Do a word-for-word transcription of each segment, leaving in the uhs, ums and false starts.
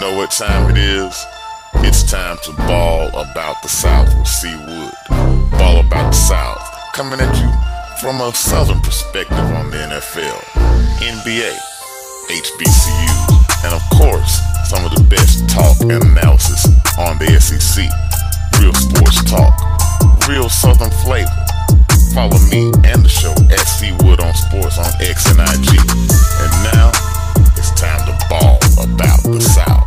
know what time it is? It's time to ball about the South with C. Wood. Ball about the South, coming at you from a Southern perspective on the N F L, N B A, H B C U, and of course, some of the best talk and analysis on the S E C. Real sports talk, real Southern flavor. Follow me and the show at C. Wood on Sports on X and I G. And now, it's time to ball about the South.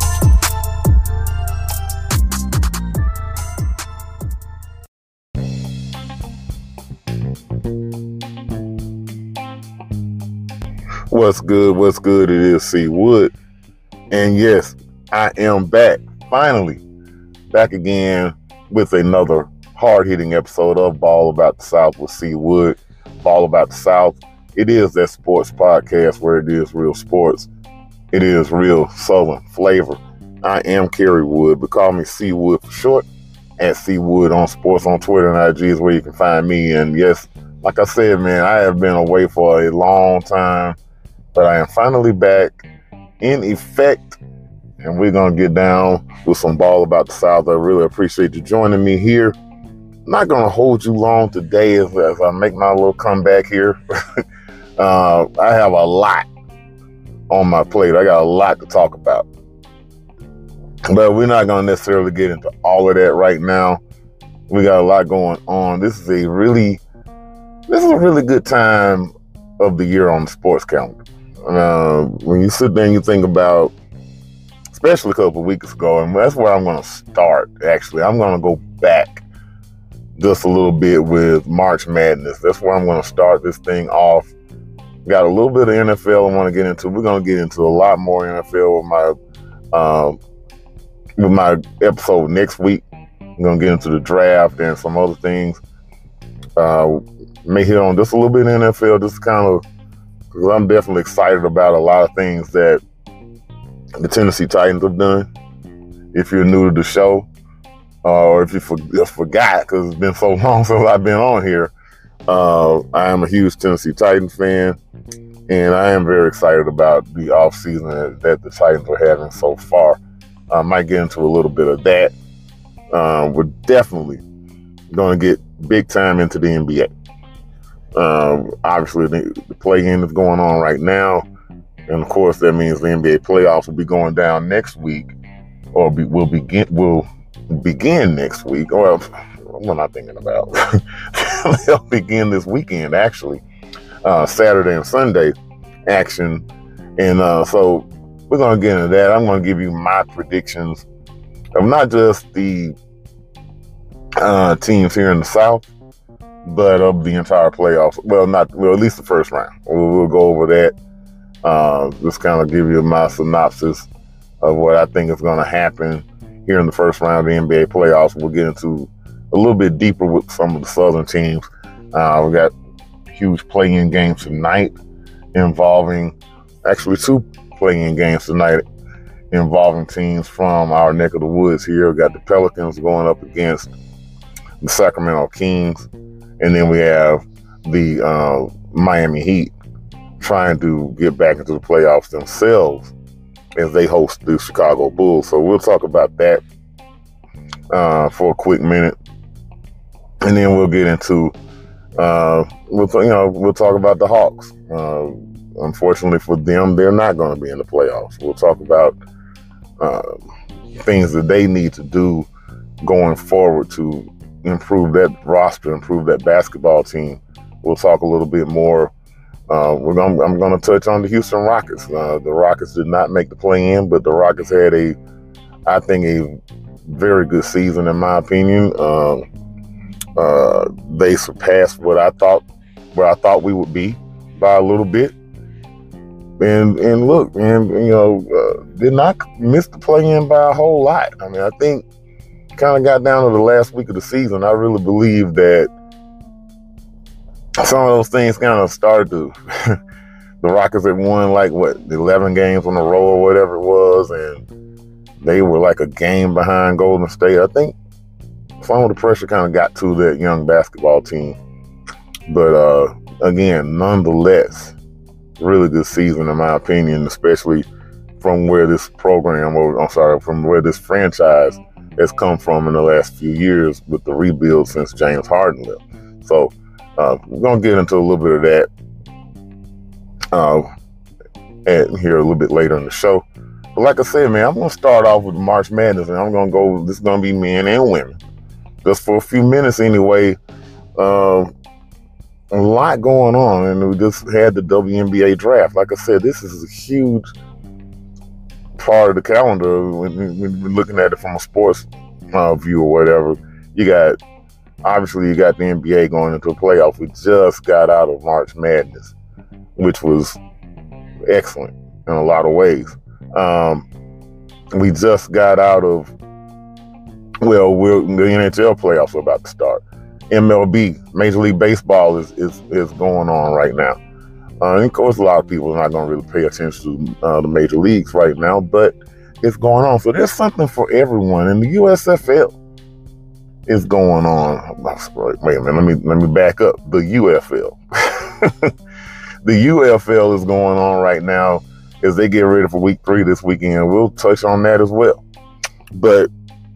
What's good? What's good? It is C. Wood. And yes, I am back. Finally, back again with another hard-hitting episode of Ball About the South with C. Wood. Ball About the South. It is that sports podcast where it is real sports. It is real Southern flavor. I am Kerry Wood, but call me C. Wood for short. At C. Wood on Sports on Twitter and I G is where you can find me. And yes, like I said, man, I have been away for a long time, but I am finally back in effect. And we're going to get down with some Ball About the South. I really appreciate you joining me here. I'm not going to hold you long today as, as I make my little comeback here. uh, I have a lot on my plate. I got a lot to talk about. But we're not going to necessarily get into all of that right now. We got a lot going on. This is a really, this is a really good time of the year on the sports calendar. Uh, when you sit there and you think about, especially a couple of weeks ago, and that's where I'm going to start, actually. I'm going to go back just a little bit with March Madness. That's where I'm going to start this thing off. Got a little bit of N F L I want to get into. We're going to get into a lot more N F L with my, um, with my episode next week. I'm going to get into the draft and some other things. Uh, may hit on just a little bit of N F L, just kind of, because I'm definitely excited about a lot of things that the Tennessee Titans have done. If you're new to the show, uh, or if you for, forgot, because it's been so long since I've been on here, uh, I am a huge Tennessee Titans fan, and I am very excited about the offseason that, that the Titans are having so far. I might get into a little bit of that. Uh, we're definitely going to get big time into the N B A. Um, obviously, the, the play-in is going on right now. And, of course, that means the N B A playoffs will be going down next week. Or be, will begin will begin next week. Well, what am I thinking about? They'll begin this weekend, actually. Uh, Saturday and Sunday action. And uh, so we're going to get into that. I'm going to give you my predictions of not just the uh, teams here in the South, but of the entire playoffs. Well, not well, at least the first round. We'll, we'll go over that. Uh, just kind of give you my synopsis of what I think is going to happen here in the first round of the N B A playoffs. We'll get into a little bit deeper with some of the Southern teams. Uh, we got huge play-in games tonight involving, actually two play-in games tonight involving teams from our neck of the woods here. We got the Pelicans going up against the Sacramento Kings. And then we have the uh, Miami Heat trying to get back into the playoffs themselves as they host the Chicago Bulls. So we'll talk about that uh, for a quick minute, and then we'll get into uh, we'll you know we'll talk about the Hawks. Uh, unfortunately for them, they're not going to be in the playoffs. We'll talk about uh, things that they need to do going forward to improve that roster, improve that basketball team. We'll talk a little bit more. Uh, we're gonna, I'm going to touch on the Houston Rockets. Uh, the Rockets did not make the play-in, but the Rockets had a, I think, a very good season in my opinion. Uh, uh, they surpassed what I thought, where I thought we would be by a little bit. And and look, man, you know, uh, did not miss the play-in by a whole lot. I mean, I think kind of got down to the last week of the season. I really believe that some of those things kind of started to, the Rockets had won like what, eleven games on the row or whatever it was, and they were like a game behind Golden State. I think some of the pressure kind of got to that young basketball team. But uh, again, nonetheless, really good season in my opinion, especially from where this program, or I'm sorry, from where this franchise has come from in the last few years with the rebuild since James Harden left. So uh, we're going to get into a little bit of that uh, at, here a little bit later in the show. But like I said, man, I'm going to start off with March Madness, and I'm going to go, this is going to be men and women. Just for a few minutes anyway. Uh, a lot going on, and we just had the W N B A draft. Like I said, this is a huge part of the calendar when, when we're looking at it from a sports uh, view or whatever. You got, obviously, you got the N B A going into the playoffs. We just got out of March Madness, which was excellent in a lot of ways. Um, we just got out of, well, we're, the N H L playoffs are about to start. M L B, Major League Baseball, is is, is going on right now. Uh, and of course, a lot of people are not going to really pay attention to uh, the major leagues right now, but it's going on. So there's something for everyone. And the U S F L is going on. Wait a minute, let me let me back up. The U F L. The U F L is going on right now as they get ready for week three this weekend. We'll touch on that as well. But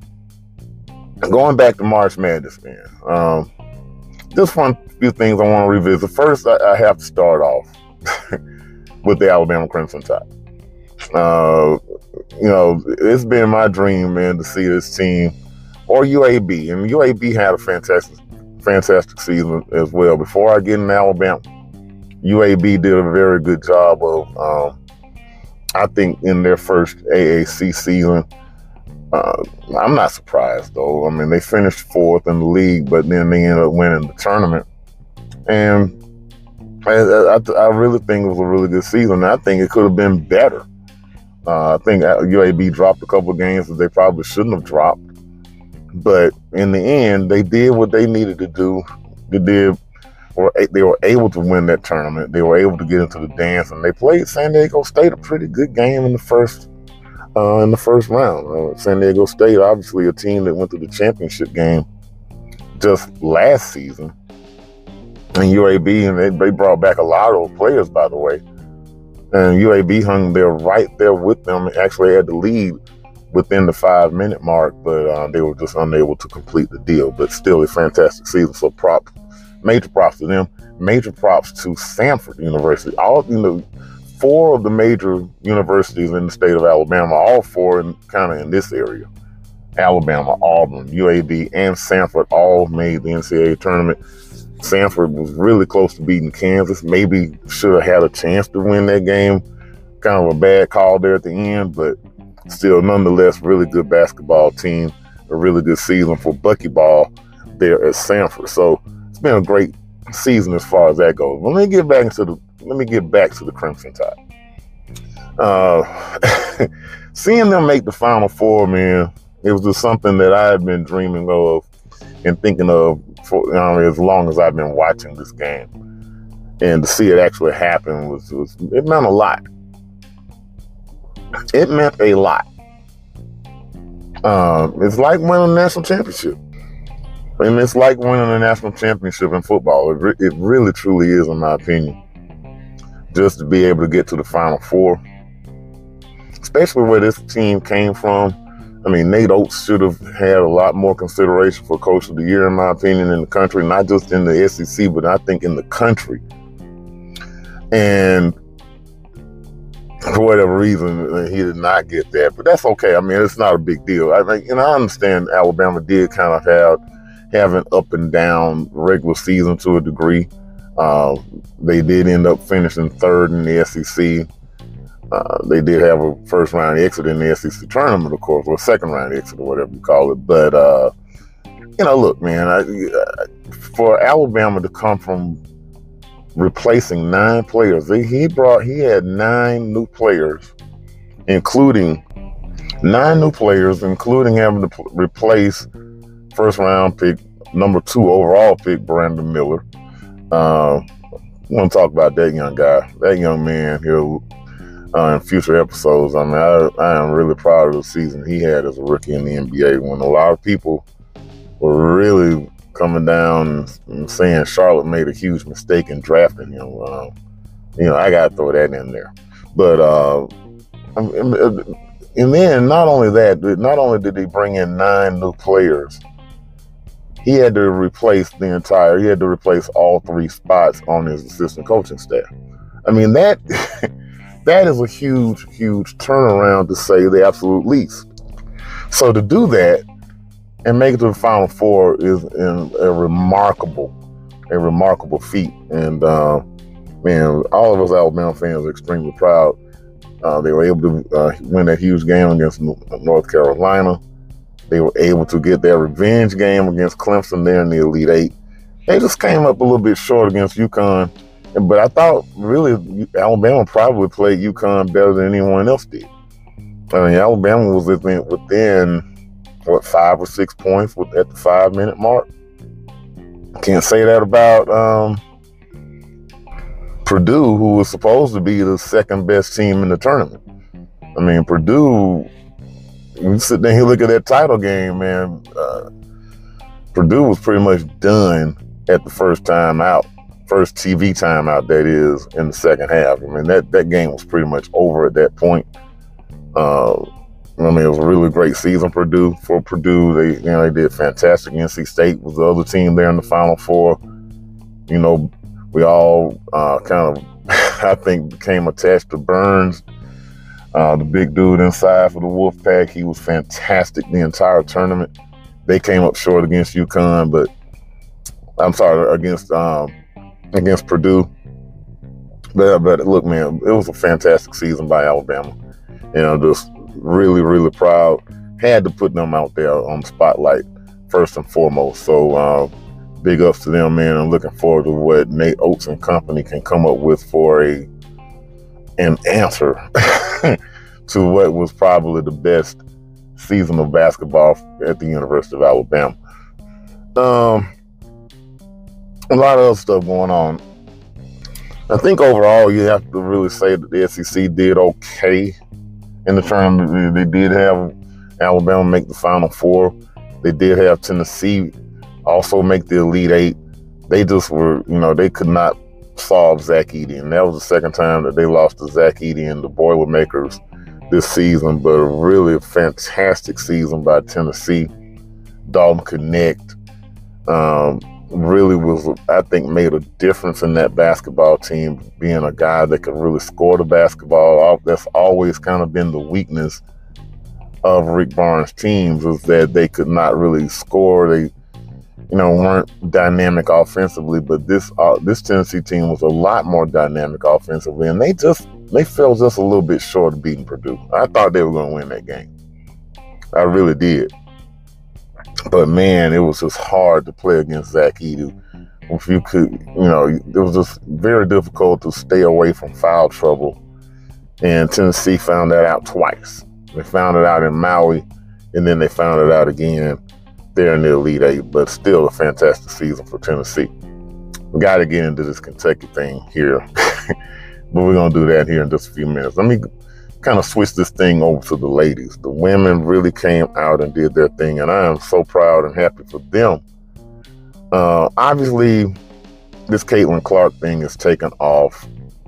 going back to March Madness, man, um, just one few things I want to revisit. First, I, I have to start off with the Alabama Crimson Tide. Uh, you know, it's been my dream, man, to see this team, or U A B, and U A B had a fantastic, fantastic season as well. Before I get in Alabama, U A B did a very good job of, um, I think, in their first A A C season. Uh, I'm not surprised, though. I mean, they finished fourth in the league, but then they ended up winning the tournament. And I, I, I really think it was a really good season. I think it could have been better. Uh, I think U A B dropped a couple of games that they probably shouldn't have dropped. But in the end, they did what they needed to do. They did, or they were able to win that tournament. They were able to get into the dance, and they played San Diego State a pretty good game in the first Uh, in the first round. Uh, San Diego State, obviously a team that went to the championship game just last season. And U A B, and they, they brought back a lot of players, by the way. And U A B hung there right there with them, and actually had the lead within the five-minute mark, but uh, they were just unable to complete the deal. But still a fantastic season, so prop, major props to them. Major props to Samford University. All, you know, Four of the major universities in the state of Alabama, all four in kind of in this area. Alabama, Auburn, U A B, and Samford all made the N C double A tournament. Samford was really close to beating Kansas. Maybe should have had a chance to win that game. Kind of a bad call there at the end, but still, nonetheless, really good basketball team. A really good season for buckyball there at Samford. So it's been a great season as far as that goes. Let me get back into the Let me get back to the Crimson Tide. Uh, seeing them make the Final Four, man, it was just something that I had been dreaming of and thinking of for you know, as long as I've been watching this game. And to see it actually happen was, was it meant a lot. It meant a lot. Uh, it's like winning a national championship. And it's like winning a national championship in football. It, re- it really, truly is, in my opinion. Just to be able to get to the Final Four, especially where this team came from. I mean, Nate Oates should have had a lot more consideration for Coach of the Year, in my opinion, in the country, not just in the S E C, but I think in the country. And for whatever reason, he did not get that, but that's okay. I mean, it's not a big deal. I think, and I understand Alabama did kind of have have an up and down regular season to a degree. Uh, they did end up finishing third in the S E C. Uh, they did have a first round exit in the S E C tournament, of course, or second round exit, or whatever you call it. But, uh, you know, look, man, I, I, for Alabama to come from replacing nine players, they, he brought, he had nine new players, including nine new players, including having to pl- replace first round pick, number two overall pick, Brandon Miller. Uh, I want to talk about that young guy, that young man here uh, in future episodes. I mean, I, I am really proud of the season he had as a rookie in the N B A, when a lot of people were really coming down and saying Charlotte made a huge mistake in drafting him. Uh, you know, I got to throw that in there. But uh, And then not only that, not only did he bring in nine new players, he had to replace the entire, he had to replace all three spots on his assistant coaching staff. I mean, that that is a huge, huge turnaround, to say the absolute least. So to do that and make it to the Final Four is a remarkable, a remarkable feat. And uh, man, all of us Alabama fans are extremely proud. Uh, they were able to uh, win that huge game against North Carolina. They were able to get their revenge game against Clemson there in the Elite Eight. They just came up a little bit short against UConn. But I thought, really, Alabama probably played UConn better than anyone else did. I mean, Alabama was within, within what, five or six points at the five-minute mark. Can't say that about um, Purdue, who was supposed to be the second-best team in the tournament. I mean, Purdue, you sit there and you look at that title game, man, uh, Purdue was pretty much done at the first time out. First T V time out, that is, in the second half. I mean, that, that game was pretty much over at that point. Uh, I mean, it was a really great season Purdue for Purdue. They, you know, they did fantastic. N C State was the other team there in the Final Four. You know, we all uh, kind of, I think, became attached to Burns, uh, the big dude inside for the Wolfpack. He was fantastic the entire tournament. They came up short against UConn, but I'm sorry, against um, against Purdue. But, but look, man, it was a fantastic season by Alabama. And I'm just really, really proud. Had to put them out there on the spotlight first and foremost. So uh, big ups to them, man. I'm looking forward to what Nate Oates and company can come up with for a an answer to what was probably the best season of basketball at the University of Alabama. Um, a lot of other stuff going on. I think overall you have to really say that the S E C did okay in the tournament. They did have Alabama make the Final Four. They did have Tennessee also make the Elite Eight. They just were, you know, they could not solve Zach Edey. And that was the second time that they lost to Zach Edey and the Boilermakers this season. But a really fantastic season by Tennessee. Dalton Connect um, really was, I think, made a difference in that basketball team, being a guy that could really score the basketball. That's always kind of been the weakness of Rick Barnes' teams, is that they could not really score. They, you know, weren't dynamic offensively, but this uh, this Tennessee team was a lot more dynamic offensively, and they just they fell just a little bit short of beating Purdue. I thought they were going to win that game. I really did. But man, it was just hard to play against Zach Edey. If you could, you know, it was just very difficult to stay away from foul trouble. And Tennessee found that out twice. They found it out in Maui, and then they found it out again there in the Elite Eight. But still a fantastic season for Tennessee. We got to get into this Kentucky thing here. But we're going to do that here in just a few minutes. Let me kind of switch this thing over to the ladies. The women really came out and did their thing, and I am so proud and happy for them. Uh, obviously, this Caitlin Clark thing is taken off,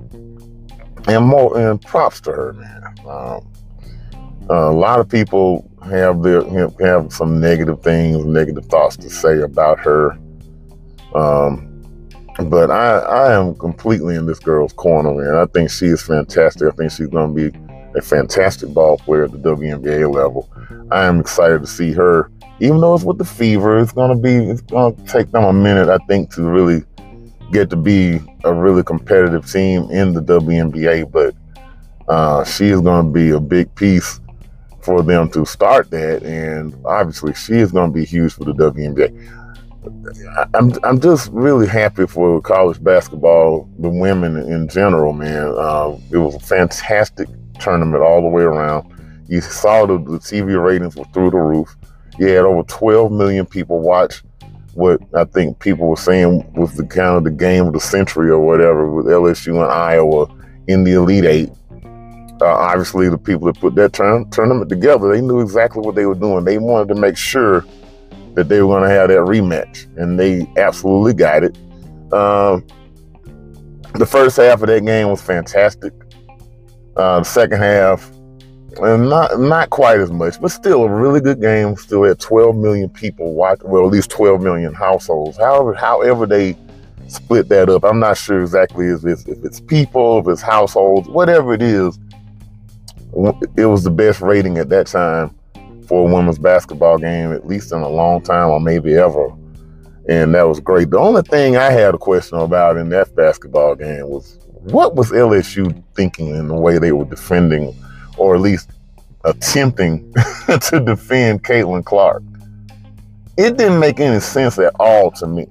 and more and props to her, man. Um, uh, a lot of people have their have some negative things, negative thoughts to say about her. Um, but I, I am completely in this girl's corner, man. I think she is fantastic. I think she's going to be a fantastic ball player at the W N B A level. I am excited to see her, even though it's with the Fever. It's going to be, it's going to take them a minute, I think, to really get to be a really competitive team in the W N B A. But uh, she is going to be a big piece for them to start that. And obviously, she is going to be huge for the W N B A. I'm I'm just really happy for college basketball, the women in general, man. Uh, it was a fantastic tournament all the way around. You saw the, the T V ratings were through the roof. You had over twelve million people watch what I think people were saying was the kind of the game of the century or whatever, with L S U and Iowa in the Elite Eight. Uh, obviously, the people that put that turn, tournament together, they knew exactly what they were doing. They wanted to make sure that they were going to have that rematch, and they absolutely got it. Um, the first half of that game was fantastic. Uh, the second half, And not not quite as much, but still a really good game. Still had twelve million people watch, well, at least twelve million households. However, however they split that up, I'm not sure exactly if it's, if it's people, if it's households, whatever it is. It was the best rating at that time for a women's basketball game, at least in a long time, or maybe ever. And that was great. The only thing I had a question about in that basketball game was, what was L S U thinking in the way they were defending, or at least attempting to defend Caitlin Clark? It didn't make any sense at all to me.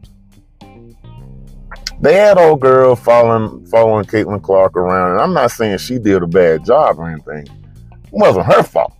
They had old girl following following Caitlin Clark around, and I'm not saying she did a bad job or anything. It wasn't her fault.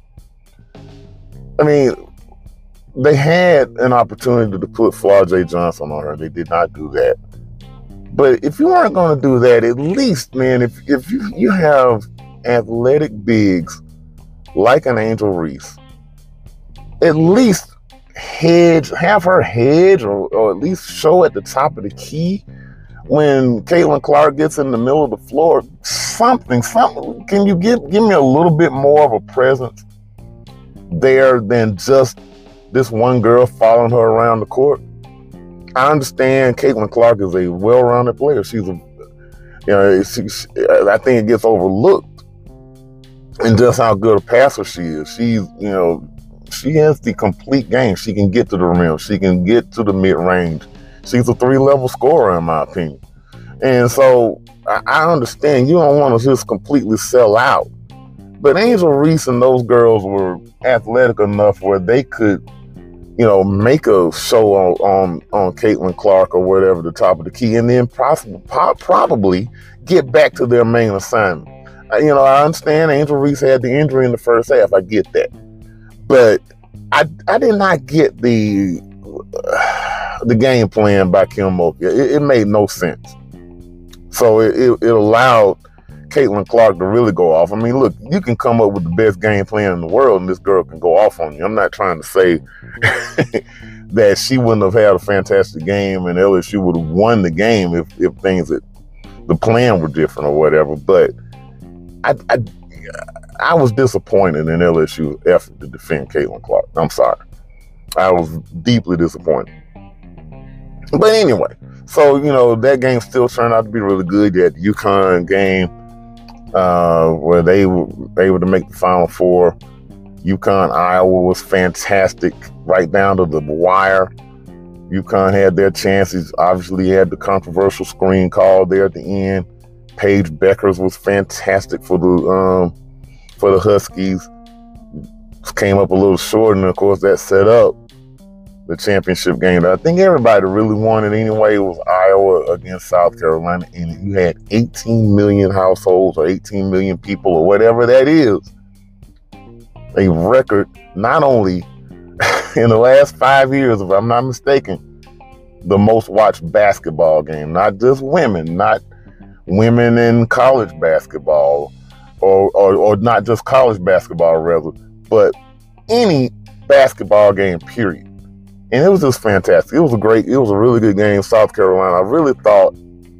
I mean, they had an opportunity to put Flau'jae Johnson on her. They did not do that. But if you weren't going to do that, at least, man, if, if you, you have athletic bigs like an Angel Reese, at least hedge, have her hedge, or, or at least show at the top of the key when Caitlin Clark gets in the middle of the floor. Something, something. Can you give, give me a little bit more of a presence there than just this one girl following her around the court? I understand Caitlin Clark is a well-rounded player. She's a, you know, she, she, I think it gets overlooked in just how good a passer she is. She's, you know, she has the complete game. She can get to the rim. She can get to the mid-range. She's a three-level scorer, in my opinion. And so I, I understand you don't want to just completely sell out. But Angel Reese and those girls were athletic enough where they could, you know, make a show on on, on Caitlin Clark or whatever, the top of the key, and then possibly, probably get back to their main assignment. You know, I understand Angel Reese had the injury in the first half. I get that. But I I did not get the uh, the game plan by Kim Mulkey. It, it made no sense. So it, it, it allowed Caitlin Clark to really go off. I mean, look, you can come up with the best game plan in the world and this girl can go off on you. I'm not trying to say that she wouldn't have had a fantastic game and L S U would have won the game if, if things that the plan were different or whatever. But I, I, I was disappointed in L S U's effort to defend Caitlin Clark. I'm sorry. I was deeply disappointed. But anyway, so, you know, that game still turned out to be really good. You had the UConn game uh, where they were able to make the Final Four. UConn, Iowa was fantastic right down to the wire. UConn had their chances. Obviously had the controversial screen call there at the end. Paige Beckers was fantastic for the um, for the Huskies. Came up a little short, and of course that set up the championship game that I think everybody really wanted anyway. It was Iowa against South Carolina, and you had eighteen million households or eighteen million people or whatever that is. A record, not only in the last five years, if I'm not mistaken, the most watched basketball game, not just women, not women in college basketball, or, or, or not just college basketball rather, but any basketball game, period. And it was just fantastic. It was a great, it was a really good game. South Carolina, I really thought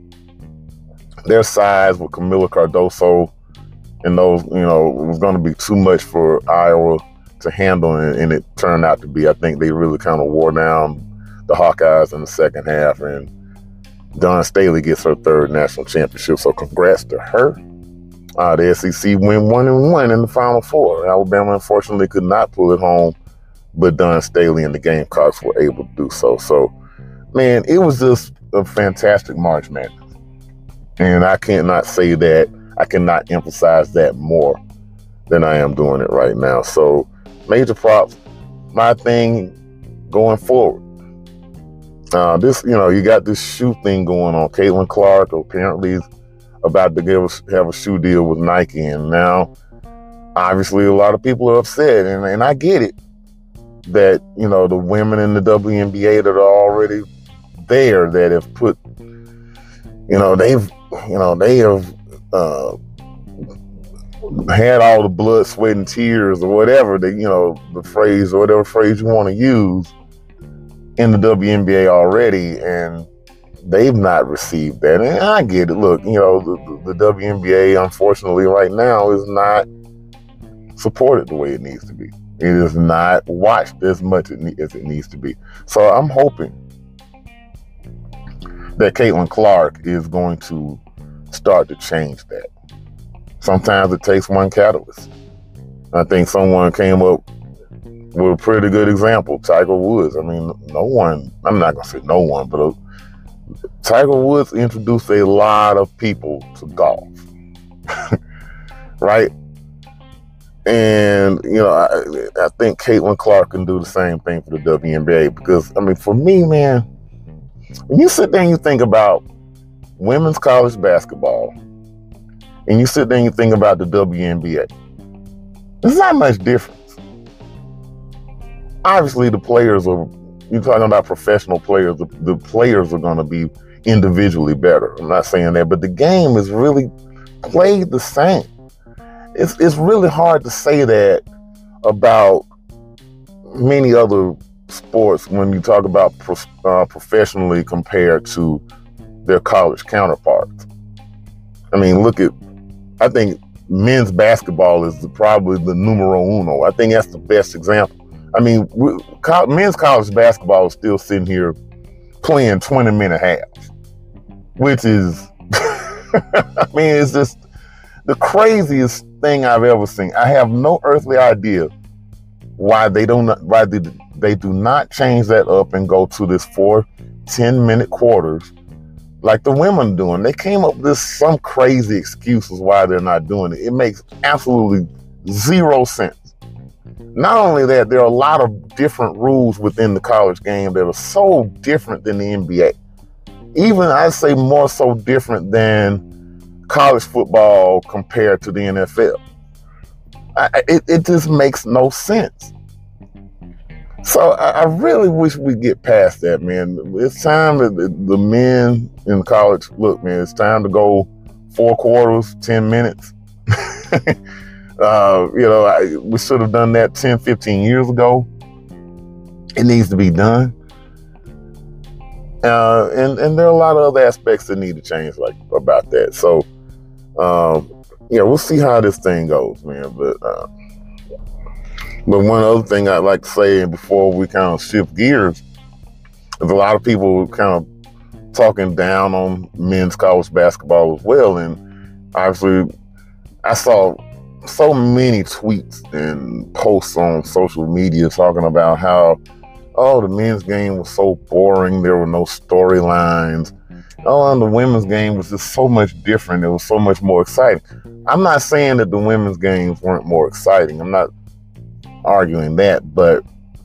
their size with Camila Cardoso and those, you know, it was going to be too much for Iowa to handle, and, and it turned out to be. I think they really kind of wore down the Hawkeyes in the second half, and Dawn Staley gets her third national championship. So congrats to her. Uh, the S E C win one and one in the Final Four. Alabama, unfortunately, could not pull it home, but Dawn Staley and the Gamecocks were able to do so. So, man, it was just a fantastic March Madness. And I cannot say that, I cannot emphasize that more than I am doing it right now. So, major props. My thing going forward. Uh, this, you know, you got this shoe thing going on. Caitlin Clark apparently is about to give us, have a shoe deal with Nike. And now, obviously, a lot of people are upset. And, and I get it. That, you know, the women in the W N B A that are already there, that have put, you know, they've, you know, they have uh, had all the blood, sweat, and tears, or whatever, the, you know, the phrase, or whatever phrase you want to use, in the W N B A already, and they've not received that. And I get it. Look, you know, the, the, the W N B A, unfortunately, right now is not supported the way it needs to be. It is not watched as much as it needs to be. So I'm hoping that Caitlin Clark is going to start to change that. Sometimes it takes one catalyst. I think someone came up with a pretty good example, Tiger Woods. I mean, no one, I'm not going to say no one, but a, Tiger Woods introduced a lot of people to golf, right? And, you know, I, I think Caitlin Clark can do the same thing for the W N B A because, I mean, for me, man, when you sit there and you think about women's college basketball and you sit there and you think about the W N B A, there's not much difference. Obviously, the players are, you're talking about professional players, the, the players are going to be individually better. I'm not saying that, but the game is really played the same. It's it's really hard to say that about many other sports when you talk about pro, uh, professionally compared to their college counterparts. I mean, look at, I think men's basketball is the, probably the numero uno. I think that's the best example. I mean, we, co- men's college basketball is still sitting here playing twenty minute halves, which is, I mean, it's just the craziest thing I've ever seen. I have no earthly idea why they don't, why they, they do not change that up and go to this four ten minute quarters like the women doing. They came up with some crazy excuses why they're not doing it. It makes absolutely zero sense. Not only that, there are a lot of different rules within the college game that are so different than the N B A. Even I'd say more so different than college football compared to the N F L. I, it, it just makes no sense. So I, I really wish we get past that, man. It's time that the, the men in college, look, man, it's time to go four quarters, ten minutes. uh, you know, I, we should have done that ten, fifteen years ago. It needs to be done. Uh, and, and there are a lot of other aspects that need to change like about that. So, um, yeah, we'll see how this thing goes, man. But uh, but one other thing I'd like to say before we kind of shift gears is a lot of people kind of talking down on men's college basketball as well. And obviously, I saw so many tweets and posts on social media talking about how, oh, the men's game was so boring. There were no storylines. Oh, and the women's game was just so much different. It was so much more exciting. I'm not saying that the women's games weren't more exciting. I'm not arguing that, but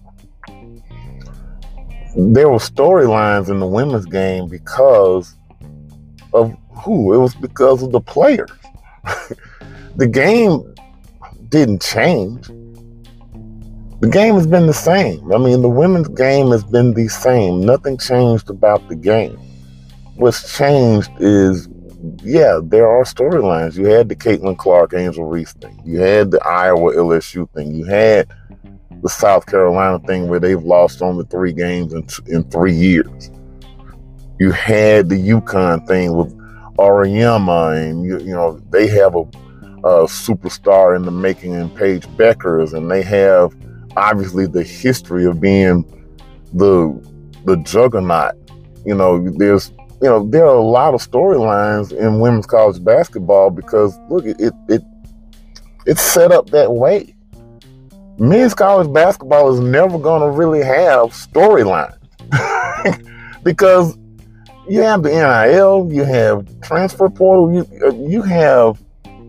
there were storylines in the women's game because of who? It was because of the players. The game didn't change. The game has been the same. I mean, the women's game has been the same. Nothing changed about the game. What's changed is, yeah, there are storylines. You had the Caitlin Clark, Angel Reese thing. You had the Iowa L S U thing. You had the South Carolina thing where they've lost only three games in, in three years. You had the UConn thing with Auriemma, and you, you know they have a, a superstar in the making in Paige Beckers, and they have obviously the history of being the the juggernaut. You know, there's you know there are a lot of storylines in women's college basketball because look, it it it's set up that way. Men's college basketball is never going to really have storylines because you have the N I L, you have transfer portal, you you have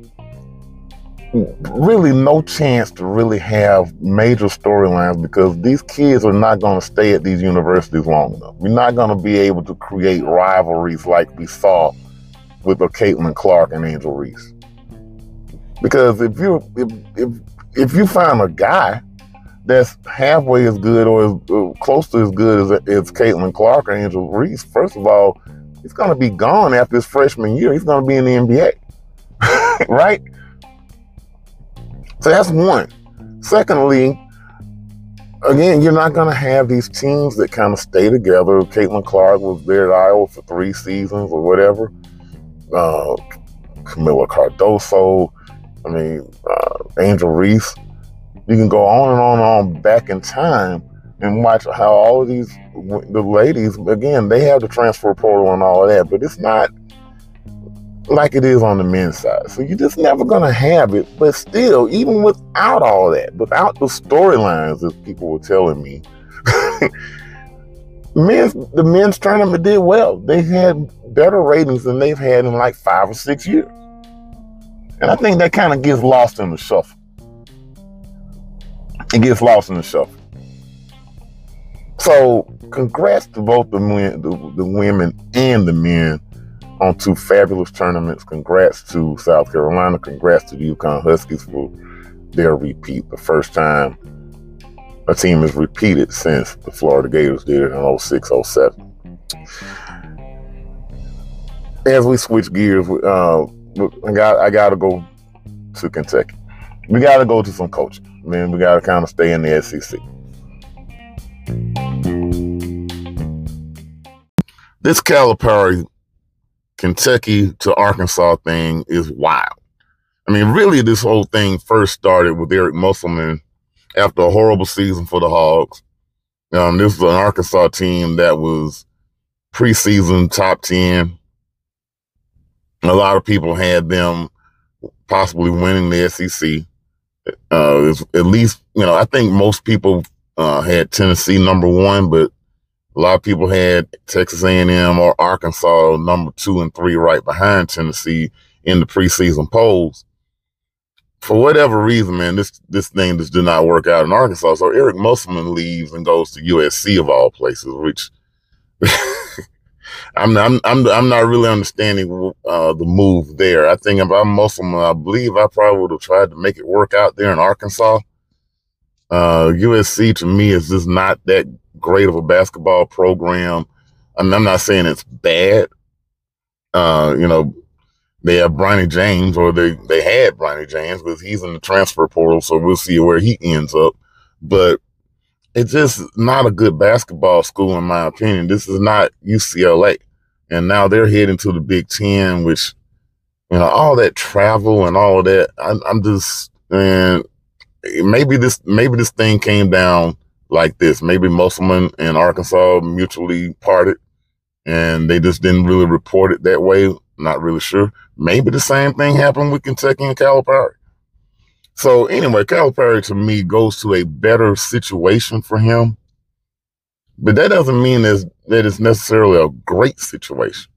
really no chance to really have major storylines because these kids are not going to stay at these universities long enough. We're not going to be able to create rivalries like we saw with the Caitlin Clark and Angel Reese. Because if you if if if you find a guy that's halfway as good or as uh, close to as good as, as Caitlin Clark or Angel Reese, first of all, he's going to be gone after his freshman year. He's going to be in the N B A, right? So that's one. Secondly, again, you're not going to have these teams that kind of stay together. Caitlin Clark was there at Iowa for three seasons or whatever. Uh, Camila Cardoso, I mean, uh, Angel Reese. You can go on and on and on back in time and watch how all of these, the ladies, again, they have the transfer portal and all of that, but it's not like it is on the men's side. So you're just never going to have it. But still, even without all that, without the storylines, as people were telling me, men's, the men's tournament did well. They had better ratings than they've had in like five or six years. And I think that kind of gets lost in the shuffle. It gets lost in the shuffle. So congrats to both the, men, the, the women and the men on two fabulous tournaments. Congrats to South Carolina. Congrats to the UConn Huskies for their repeat. The first time a team has repeated since the Florida Gators did it in oh six oh seven. As we switch gears, uh, I got I got to go to Kentucky. We got to go to some coaching. Man, we got to kind of stay in the S E C. This Calipari Kentucky to Arkansas thing is wild. I mean, really, this whole thing first started with Eric Musselman after a horrible season for the Hogs. Um, this was an Arkansas team that was preseason top ten. A lot of people had them possibly winning the S E C. Uh, at least, you know, I think most people uh, had Tennessee number one, but a lot of people had Texas A and M or Arkansas number two and three right behind Tennessee in the preseason polls. For whatever reason, man, this this thing just did not work out in Arkansas. So Eric Musselman leaves and goes to U S C of all places, which I'm, I'm I'm I'm not really understanding uh, the move there. I think if I'm Musselman, I believe I probably would have tried to make it work out there in Arkansas. Uh, U S C to me is just not that great of a basketball program. I mean, I'm not saying it's bad. Uh, you know, they have Bronny James, or they they had Bronny James, because he's in the transfer portal, so we'll see where he ends up. But it's just not a good basketball school, in my opinion. This is not U C L A. And now they're heading to the Big Ten, which, you know, all that travel and all of that. I'm, I'm just, man, maybe this, maybe this thing came down like this. Maybe Musselman and Arkansas mutually parted, and they just didn't really report it that way. Not really sure. Maybe the same thing happened with Kentucky and Calipari. So anyway, Calipari to me goes to a better situation for him. But that doesn't mean that it's necessarily a great situation.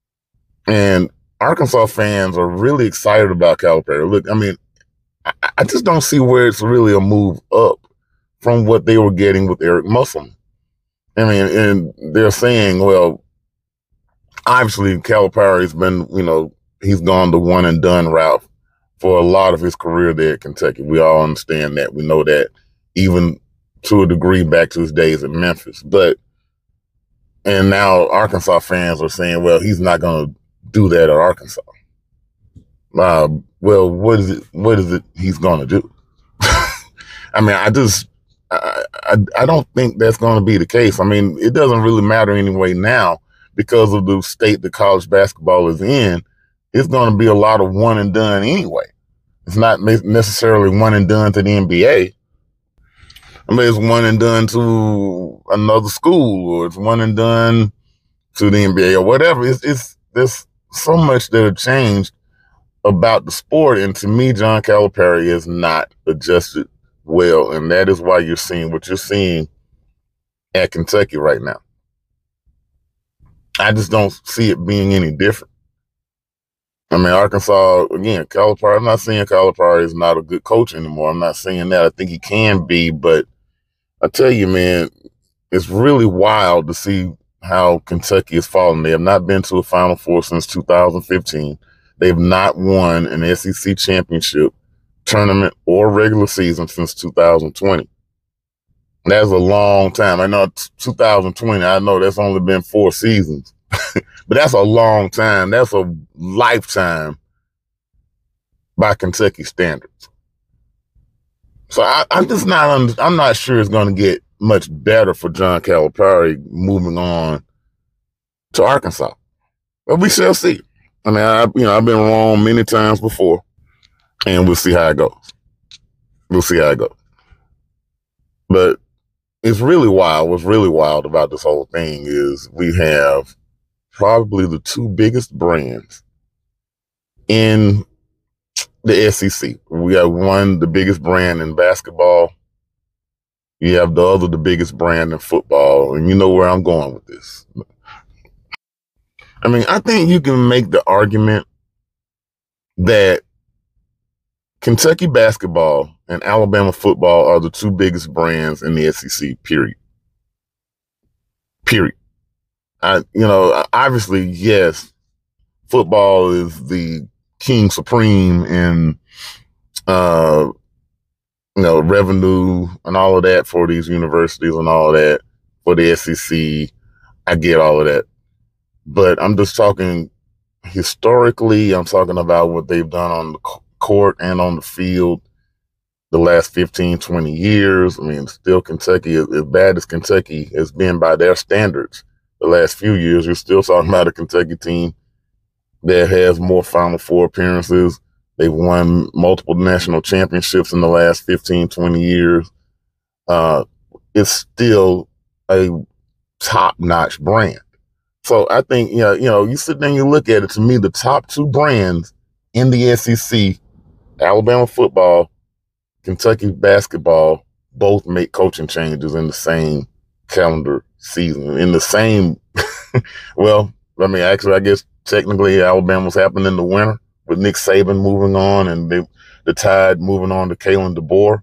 And Arkansas fans are really excited about Calipari. Look, I mean, I, I just don't see where it's really a move up from what they were getting with Eric Musselman. I mean, and they're saying, well, obviously Calipari's been, you know, he's gone the one and done route for a lot of his career there at Kentucky. We all understand that. We know that, even to a degree back to his days at Memphis. But, and now Arkansas fans are saying, well, he's not going to do that at Arkansas. Uh, well, what is it, what is it he's going to do? I mean, I just, I, I, I don't think that's going to be the case. I mean, it doesn't really matter anyway now, because of the state that college basketball is in. It's going to be a lot of one and done anyway. It's not necessarily one and done to the N B A. I mean, it's one and done to another school, or it's one and done to the N B A, or whatever. It's, it's there's so much that have changed about the sport, and to me, John Calipari is not adjusted well, and that is why you're seeing what you're seeing at Kentucky right now. I just don't see it being any different. I mean, Arkansas, again, Calipari, I'm not saying Calipari is not a good coach anymore. I'm not saying that. I think he can be, but I tell you, man, it's really wild to see how Kentucky has fallen. They have not been to a Final Four since two thousand fifteen. They've not won an S E C championship, tournament, or regular season since two thousand twenty. That's a long time. I know two thousand twenty, I know that's only been four seasons, but that's a long time. That's a lifetime by Kentucky standards. So I, I'm just not, I'm not sure it's going to get much better for John Calipari moving on to Arkansas. But we shall see. I mean, I, you know, I've been wrong many times before. And we'll see how it goes. We'll see how it goes. But it's really wild. What's really wild about this whole thing is we have probably the two biggest brands in the S E C. We have one, the biggest brand in basketball. You have the other, the biggest brand in football. And you know where I'm going with this. I mean, I think you can make the argument that Kentucky basketball and Alabama football are the two biggest brands in the S E C, period. Period. I, you know, obviously, yes, football is the king supreme in, uh, you know, revenue and all of that for these universities and all of that for the S E C. I get all of that. But I'm just talking historically. I'm talking about what they've done on the court and on the field the last fifteen, twenty years. I mean, still Kentucky, as bad as Kentucky has been by their standards the last few years, you're still talking about a Kentucky team that has more Final Four appearances. They've won multiple national championships in the last fifteen, twenty years. Uh, it's still a top-notch brand. So I think, you know, you know, you sit there and you look at it, to me, the top two brands in the S E C, Alabama football, Kentucky basketball, both make coaching changes in the same calendar season, in the same, well, I mean, actually, I guess technically Alabama's happened in the winter with Nick Saban moving on and they, the Tide moving on to Kalen DeBoer.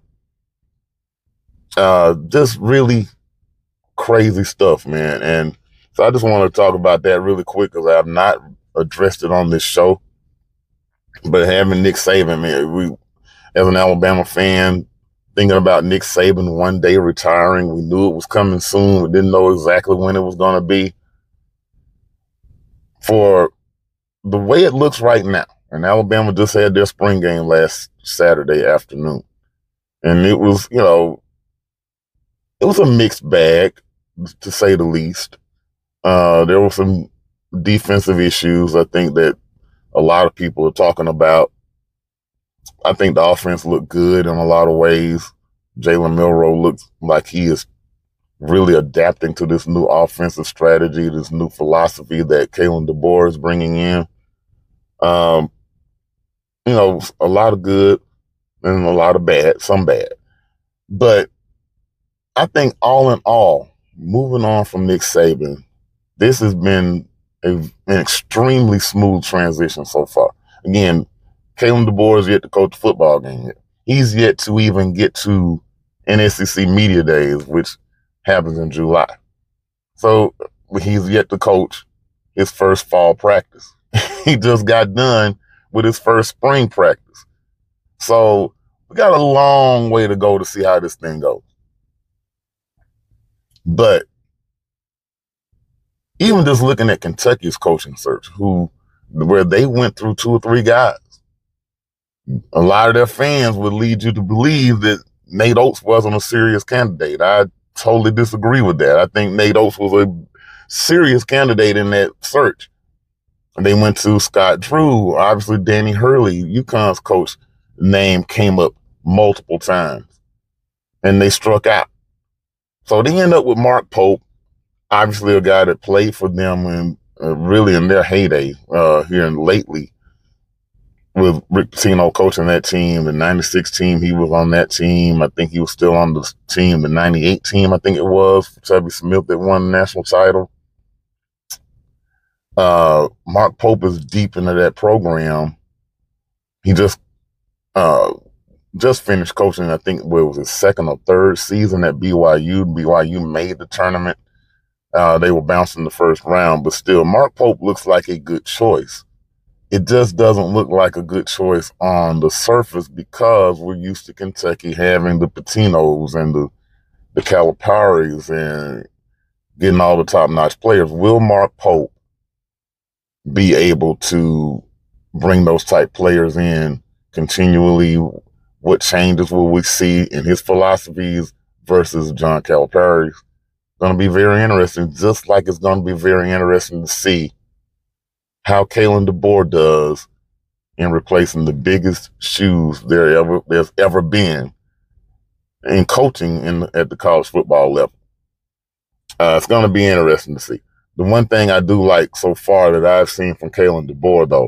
Uh, just really crazy stuff, man. And so I just want to talk about that really quick because I have not addressed it on this show. But having Nick Saban, man, we, as an Alabama fan, thinking about Nick Saban one day retiring, we knew it was coming soon. We didn't know exactly when it was going to be. For the way it looks right now, and Alabama just had their spring game last Saturday afternoon, and it was, you know, it was a mixed bag, to say the least. Uh, there were some defensive issues, I think, that a lot of people are talking about. I think the offense looked good in a lot of ways. Jalen Milroe looks like he is really adapting to this new offensive strategy, this new philosophy that Kalen DeBoer is bringing in. Um, you know, a lot of good and a lot of bad, some bad. But I think all in all, moving on from Nick Saban, this has been a, an extremely smooth transition so far. Again, Kalen DeBoer is yet to coach the football game yet. He's yet to even get to N S E C Media Days, which happens in July. So he's yet to coach his first fall practice. He just got done with his first spring practice. So we got a long way to go to see how this thing goes. But even just looking at Kentucky's coaching search, who where they went through two or three guys, a lot of their fans would lead you to believe that Nate Oates wasn't a serious candidate. I totally disagree with that. I think Nate Oates was a serious candidate in that search. And they went to Scott Drew. Obviously, Danny Hurley, UConn's coach, name came up multiple times. And they struck out. So they end up with Mark Pope, obviously a guy that played for them in, uh, really in their heyday uh, here and lately, with Rick Pitino coaching that team. The ninety-six team, he was on that team. I think he was still on the team, the ninety-eight team, I think it was, Chubby Smith that won the national title. Uh, Mark Pope is deep into that program. He just uh, just finished coaching, I think, well, it was his second or third season at B Y U. B Y U made the tournament. Uh, they were bouncing the first round, but still, Mark Pope looks like a good choice. It just doesn't look like a good choice on the surface because we're used to Kentucky having the Patinos and the, the Caliparis and getting all the top-notch players. Will Mark Pope be able to bring those type players in continually? What changes will we see in his philosophies versus John Calipari's? Going to be very interesting, just like it's going to be very interesting to see how Kalen DeBoer does in replacing the biggest shoes there ever there's ever been in coaching in at the college football level. Uh, it's going to be interesting to see. The one thing I do like so far that I've seen from Kalen DeBoer, though,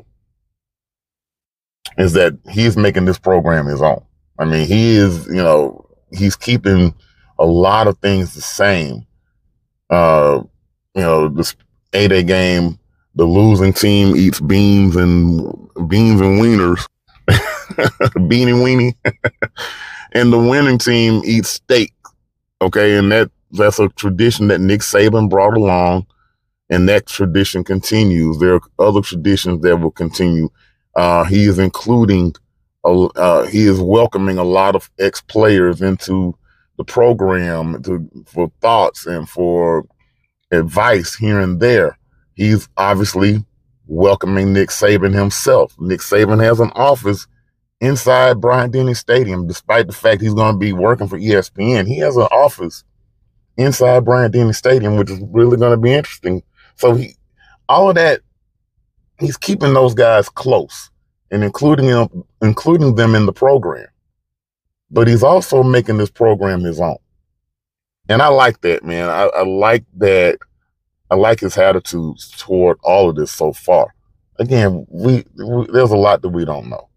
is that he's making this program his own. I mean, he is, you know, he's keeping a lot of things the same. Uh, you know, this A-Day game, the losing team eats beans and beans and wieners, beanie weenie, and the winning team eats steak. Okay, and that that's a tradition that Nick Saban brought along, and that tradition continues. There are other traditions that will continue. Uh, he is including, a, uh, he is welcoming a lot of ex-players into the program to, for thoughts and for advice here and there. He's obviously welcoming Nick Saban himself. Nick Saban has an office inside Bryant-Denny Stadium, despite the fact he's going to be working for E S P N. He has an office inside Bryant-Denny Stadium, which is really going to be interesting. So he, all of that, he's keeping those guys close and including them, including them in the program. But he's also making this program his own. And I like that, man. I, I like that. I like his attitudes toward all of this so far. Again, we, we there's a lot that we don't know.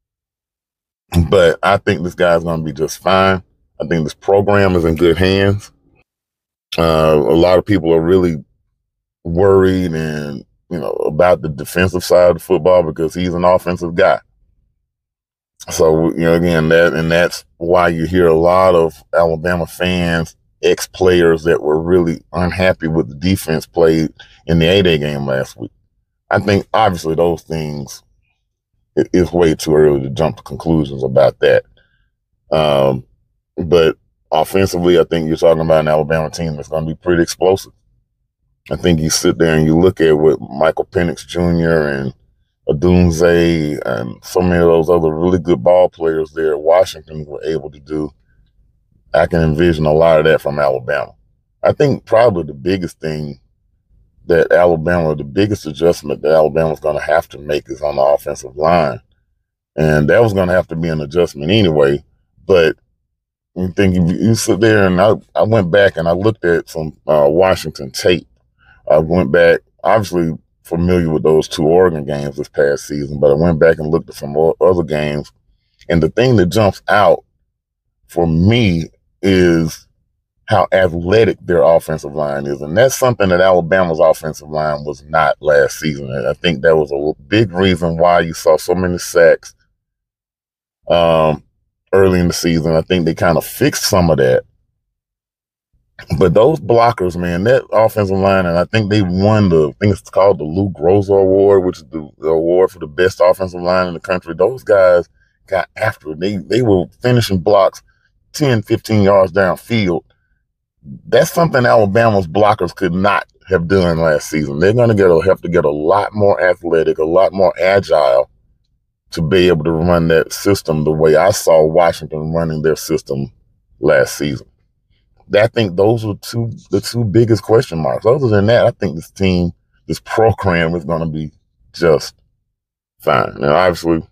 But I think this guy's going to be just fine. I think this program is in good hands. Uh, a lot of people are really worried and, you know, about the defensive side of football because he's an offensive guy. So, you know, again, that, and that's why you hear a lot of Alabama fans, ex-players that were really unhappy with the defense played in the A-Day game last week. I think obviously those things, it, it's way too early to jump to conclusions about that. Um, but offensively, I think you're talking about an Alabama team that's going to be pretty explosive. I think you sit there and you look at what Michael Penix Junior and Odunze and so many of those other really good ball players there at Washington were able to do. I can envision a lot of that from Alabama. I think probably the biggest thing that Alabama, the biggest adjustment that Alabama's going to have to make is on the offensive line. And that was going to have to be an adjustment anyway. But you think you, you sit there and I, I went back and I looked at some uh, Washington tape. I went back, obviously familiar with those two Oregon games this past season, but I went back and looked at some other games. And the thing that jumps out for me is how athletic their offensive line is. And that's something that Alabama's offensive line was not last season. And I think that was a big reason why you saw so many sacks um, early in the season. I think they kind of fixed some of that. But those blockers, man, that offensive line, and I think they won the, I think it's called the Lou Groza Award, which is the, the award for the best offensive line in the country. Those guys got after it. They, they were finishing blocks ten, fifteen yards downfield. That's something Alabama's blockers could not have done last season. They're going to get a, have to get a lot more athletic, a lot more agile to be able to run that system the way I saw Washington running their system last season. I think those are two the two biggest question marks. Other than that, I think this team, this program is going to be just fine. Now, obviously,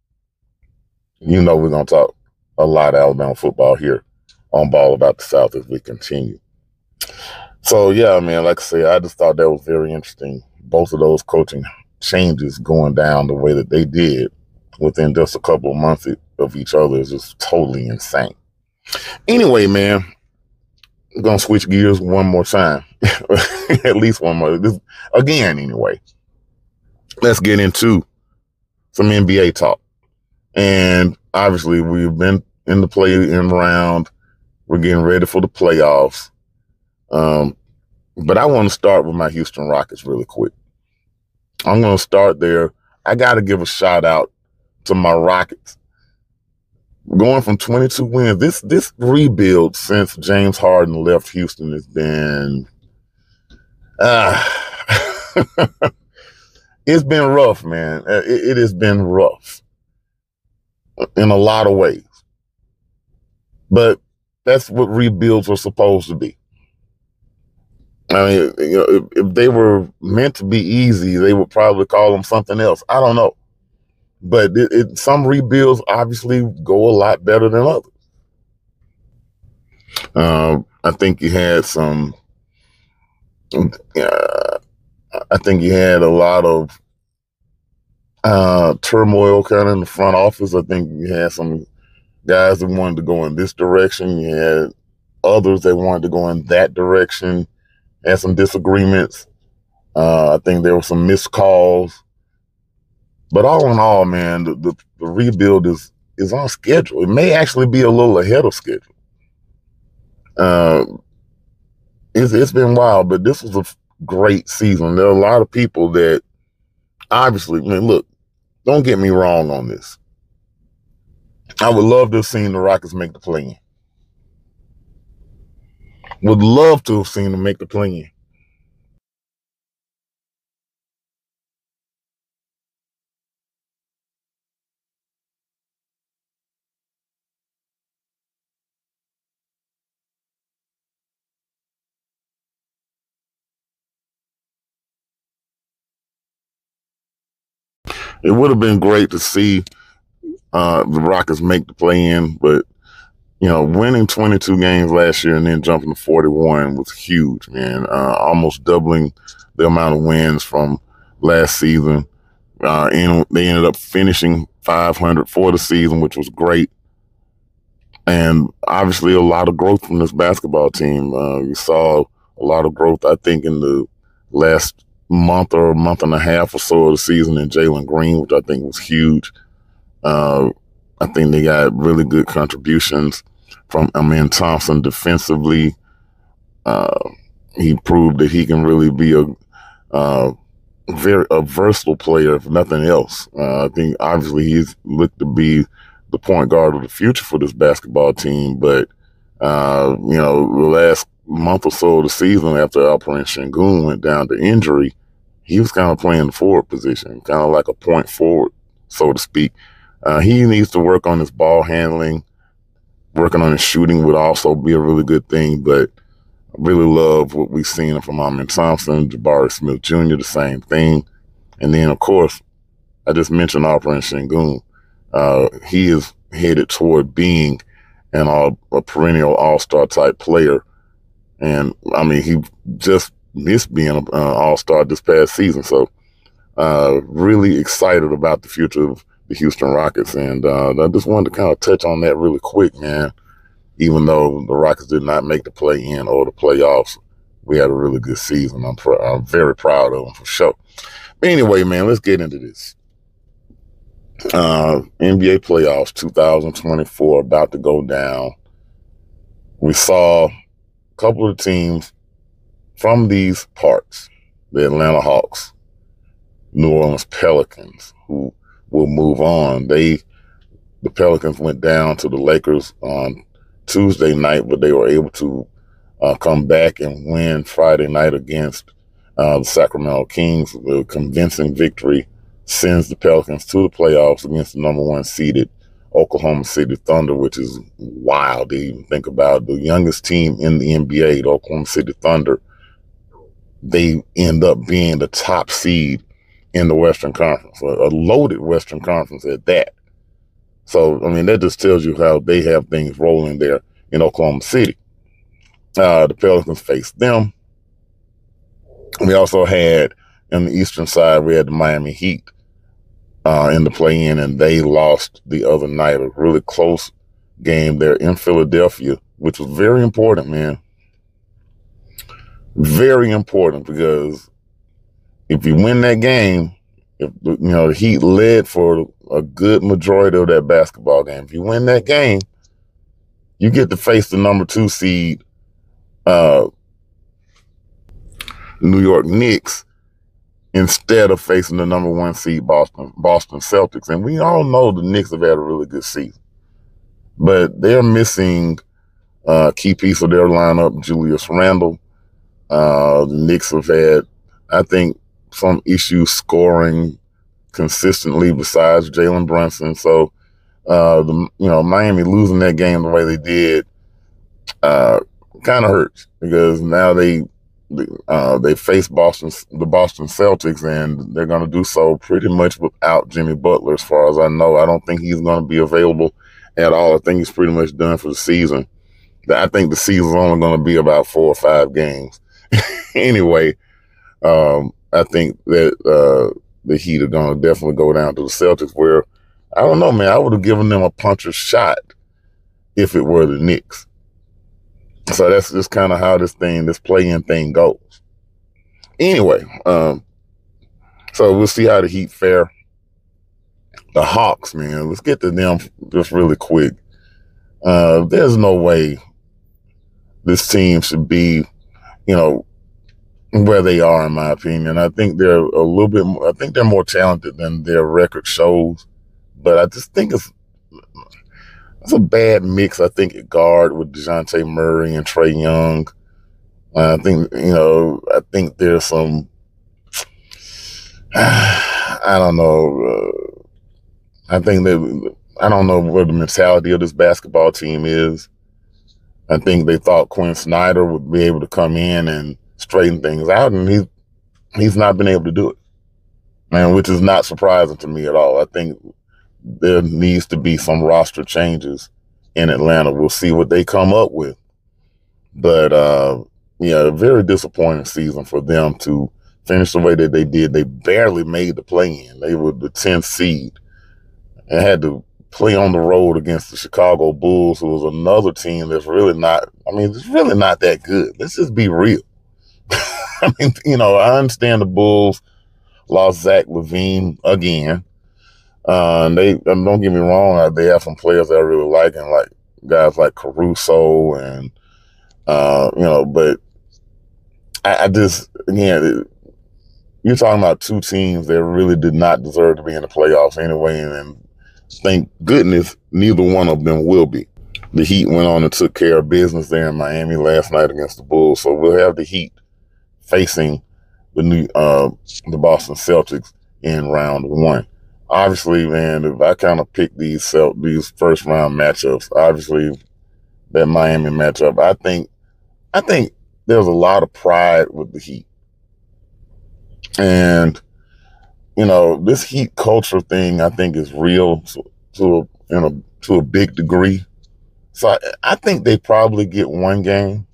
you know we're going to talk a lot of Alabama football here on Ball About the South as we continue. So, yeah, man, like I say, I just thought that was very interesting. Both of those coaching changes going down the way that they did within just a couple of months of each other is just totally insane. Anyway, man, I'm going to switch gears one more time. At least one more. This, again, anyway. Let's get into some N B A talk. And obviously, we've been in the play-in round. We're getting ready for the playoffs. Um, but I want to start with my Houston Rockets really quick. I'm going to start there. I got to give a shout out to my Rockets. Going from twenty-two wins, this this rebuild since James Harden left Houston has been, uh, it's been rough, man. It, it has been rough in a lot of ways. But that's what rebuilds are supposed to be. I mean, you know, if, if they were meant to be easy, they would probably call them something else. I don't know. but it, it, some rebuilds obviously go a lot better than others. Uh, I think you had some. Uh, I think you had a lot of uh, turmoil kind of in the front office. I think you had some guys that wanted to go in this direction. You had others that wanted to go in that direction. Had some disagreements. Uh, I think there were some missed calls. But all in all, man, the, the, the rebuild is is on schedule. It may actually be a little ahead of schedule. Uh, it's, it's been wild, but this was a great season. There are a lot of people that obviously, I mean, look, don't get me wrong on this. I would love to have seen the Rockets make the play-in. Would love to have seen them make the play-in. It would have been great to see uh, the Rockets make the play-in, but you know, winning twenty-two games last year and then jumping to forty-one was huge, man. Uh, almost doubling the amount of wins from last season. Uh, and they ended up finishing five hundred for the season, which was great. And obviously a lot of growth from this basketball team. Uh, you saw a lot of growth, I think, in the last month or month and a half or so of the season in Jalen Green, which I think was huge. Uh, I think they got really good contributions from Amen Thompson defensively. Uh, he proved that he can really be a uh, very a versatile player, if nothing else. Uh, I think obviously he's looked to be the point guard of the future for this basketball team. But uh, you know, the last month or so of the season after Alperen Sengun went down to injury, he was kind of playing the forward position, kind of like a point forward, so to speak. Uh, he needs to work on his ball handling. Working on his shooting would also be a really good thing, but I really love what we've seen from Amen Thompson, Jabari Smith Junior, the same thing. And then, of course, I just mentioned Alperen Sengun. Uh, he is headed toward being an all, a perennial all-star type player. And, I mean, he just missed being an uh, all-star this past season. So, uh, really excited about the future of the Houston Rockets. And uh, I just wanted to kind of touch on that really quick, man. Even though the Rockets did not make the play-in or the playoffs, we had a really good season. I'm, pr- I'm very proud of them for sure. But anyway, man, let's get into this. Uh, N B A playoffs two thousand twenty-four about to go down. We saw a couple of teams from these parts, the Atlanta Hawks, New Orleans Pelicans, who will move on. They, the Pelicans went down to the Lakers on Tuesday night, but they were able to uh, come back and win Friday night against uh, the Sacramento Kings. A convincing victory sends the Pelicans to the playoffs against the number one seeded Oklahoma City Thunder, which is wild to even think about. The youngest team in the N B A, the Oklahoma City Thunder, they end up being the top seed in the Western Conference, a loaded Western Conference at that. So, I mean, that just tells you how they have things rolling there in Oklahoma City. Uh, the Pelicans faced them. We also had, on the eastern side, we had the Miami Heat uh, in the play-in, and they lost the other night. A really close game there in Philadelphia, which was very important, man. Very important, because if you win that game, if you know the Heat led for a good majority of that basketball game. If you win that game, you get to face the number two seed uh, New York Knicks instead of facing the number one seed Boston Boston Celtics. And we all know the Knicks have had a really good season, but they're missing a key piece of their lineup, Julius Randle. Uh, the Knicks have had, I think, some issues scoring consistently besides Jalen Brunson. So, uh, the, you know, Miami losing that game the way they did uh, kind of hurts, because now they Uh, they face Boston, the Boston Celtics, and they're going to do so pretty much without Jimmy Butler, as far as I know. I don't think he's going to be available at all. I think he's pretty much done for the season. I think the season's only going to be about four or five games. Anyway, um, I think that uh, the Heat are going to definitely go down to the Celtics, where, I don't know, man, I would have given them a puncher's shot if it were the Knicks. So that's just kind of how this thing, this play-in thing goes. Anyway, um, so we'll see how the Heat fare. The Hawks, man, let's get to them just really quick. Uh, there's no way this team should be, you know, where they are, in my opinion. I think they're a little bit more, I think they're more talented than their record shows, but I just think it's, it's a bad mix, I think, at guard with DeJounte Murray and Trae Young. Uh, I think, you know, I think there's some, I don't know, uh, I think that, I don't know what the mentality of this basketball team is. I think they thought Quinn Snyder would be able to come in and straighten things out, and he, he's not been able to do it, man, which is not surprising to me at all. I think there needs to be some roster changes in Atlanta. We'll see what they come up with. But, uh, yeah, a very disappointing season for them to finish the way that they did. They barely made the play-in. They were the tenth seed and had to play on the road against the Chicago Bulls, who was another team that's really not, I mean, it's really not that good. Let's just be real. I mean, you know, I understand the Bulls lost Zach LaVine again. Uh, and they, don't get me wrong, they have some players that I really like, and like guys like Caruso and, uh, you know, but I, I just, again, it, you're talking about two teams that really did not deserve to be in the playoffs anyway, and, and thank goodness neither one of them will be. The Heat went on and took care of business there in Miami last night against the Bulls, so we'll have the Heat facing the new, uh, the Boston Celtics in round one. Obviously, man, if I kind of pick these Celt- these first round matchups, obviously that Miami matchup, I think, I think there's a lot of pride with the Heat, and you know, this Heat culture thing, I think, is real to, to a, in a to a big degree. So I, I think they probably get one game,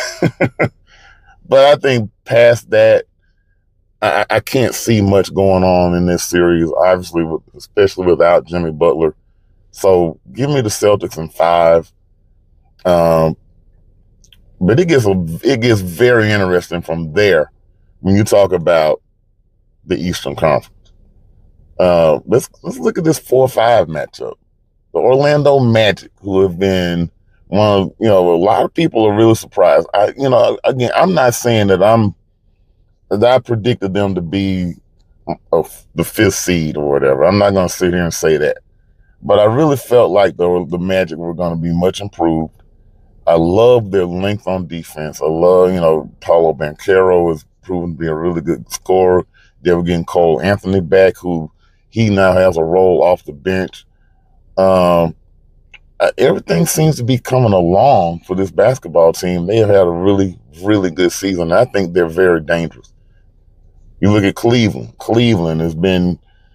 but I think past that, I, I can't see much going on in this series, obviously, with, especially without Jimmy Butler. So give me the Celtics in five. Um, but it gets a, it gets very interesting from there when you talk about the Eastern Conference. Uh, let's let's look at this four five matchup. The Orlando Magic, who have been one of, you know, a lot of people are really surprised. I, you know, again, I'm not saying that I'm that I predicted them to be a, the fifth seed or whatever. I'm not going to sit here and say that. But I really felt like the, the Magic were going to be much improved. I love their length on defense. I love, you know, Paolo Banchero has proven to be a really good scorer. They were getting Cole Anthony back, who he now has a role off the bench. Um, everything seems to be coming along for this basketball team. They have had a really, really good season. I think they're very dangerous. You look at Cleveland. Cleveland has been,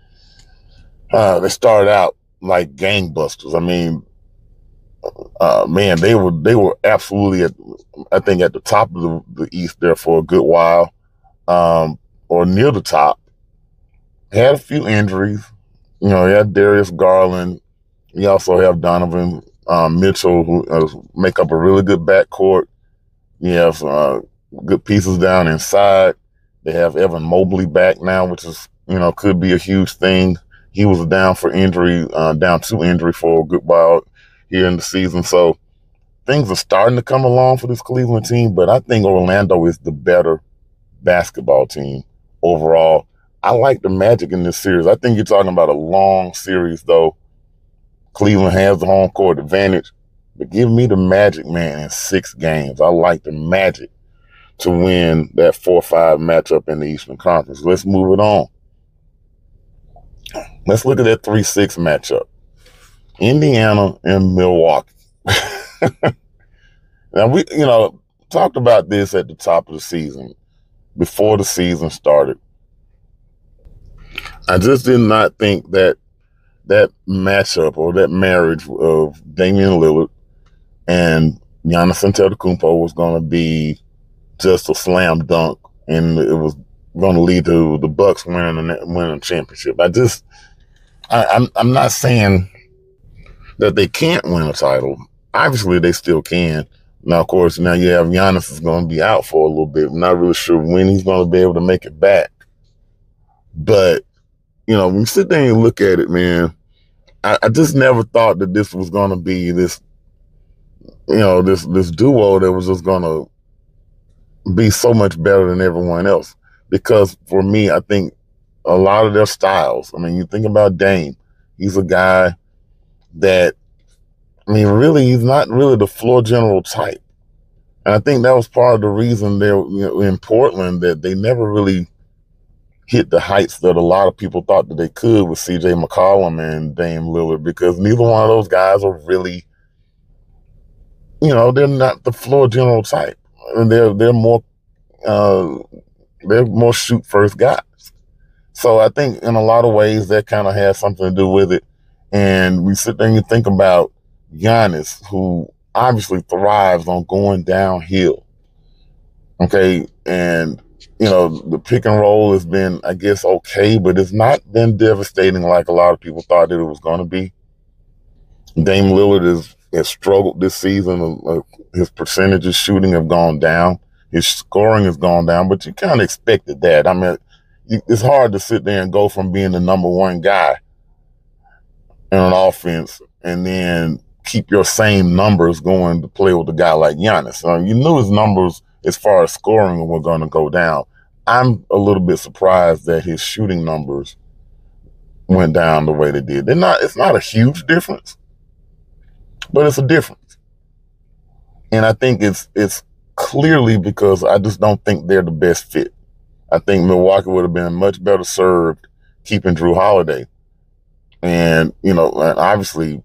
uh, they started out like gangbusters. I mean, uh, man, they were they were absolutely, at, I think, at the top of the, the East there for a good while, um, or near the top. Had a few injuries. You know, you had Darius Garland. You also have Donovan um, Mitchell, who uh, make up a really good backcourt. You have uh, good pieces down inside. They have Evan Mobley back now, which is, you know, could be a huge thing. He was down for injury, uh, down to injury for a good while here in the season. So things are starting to come along for this Cleveland team, but I think Orlando is the better basketball team overall. I like the Magic in this series. I think you're talking about a long series, though. Cleveland has the home court advantage, but give me the Magic, man, in six games. I like the Magic to win that four five matchup in the Eastern Conference. Let's move it on. Let's look at that three six matchup. Indiana and Milwaukee. Now, we, you know, talked about this at the top of the season, before the season started. I just did not think that that matchup or that marriage of Damian Lillard and Giannis Antetokounmpo was going to be just a slam dunk, and it was going to lead to the Bucks winning the winning championship. I just, I, I'm, I'm not saying that they can't win a title. Obviously, they still can. Now, of course, now you have Giannis is going to be out for a little bit. I'm not really sure when he's going to be able to make it back. But, you know, when you sit there and you look at it, man, I, I just never thought that this was going to be this, you know, this this duo that was just going to be so much better than everyone else. Because for me, I think a lot of their styles, I mean, you think about Dame, he's a guy that, I mean, really, he's not really the floor general type. And I think that was part of the reason they're, you know, in Portland, that they never really hit the heights that a lot of people thought that they could with C J McCollum and Dame Lillard, because neither one of those guys are really, you know, they're not the floor general type. And they're they're more uh, they're more shoot first guys. So I think in a lot of ways that kind of has something to do with it. And we sit there and you think about Giannis, who obviously thrives on going downhill. Okay, and you know, the pick and roll has been, I guess, okay, but it's not been devastating like a lot of people thought that it was going to be. Dame Lillard is, has struggled this season. Uh, his percentages shooting have gone down. His scoring has gone down, but you kind of expected that. I mean, you, it's hard to sit there and go from being the number one guy in an offense and then keep your same numbers going to play with a guy like Giannis. Uh, you knew his numbers as far as scoring were going to go down. I'm a little bit surprised that his shooting numbers went down the way they did. They're not, it's not a huge difference, but it's a difference. And I think it's it's clearly because I just don't think they're the best fit. I think Milwaukee would have been much better served keeping Jrue Holiday. And, you know, and obviously,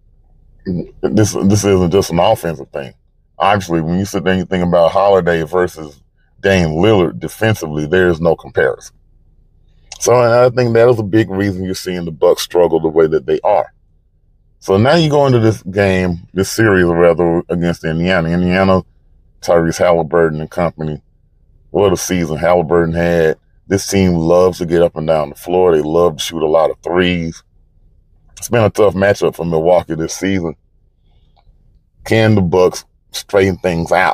this this isn't just an offensive thing. Obviously, when you sit there and you think about Holiday versus Dame Lillard defensively, there is no comparison. So and I think that is a big reason you're seeing the Bucks struggle the way that they are. So now you go into this game, this series rather, against Indiana. Indiana, Tyrese Halliburton and company. What a season Halliburton had. This team loves to get up and down the floor. They love to shoot a lot of threes. It's been a tough matchup for Milwaukee this season. Can the Bucks straighten things out?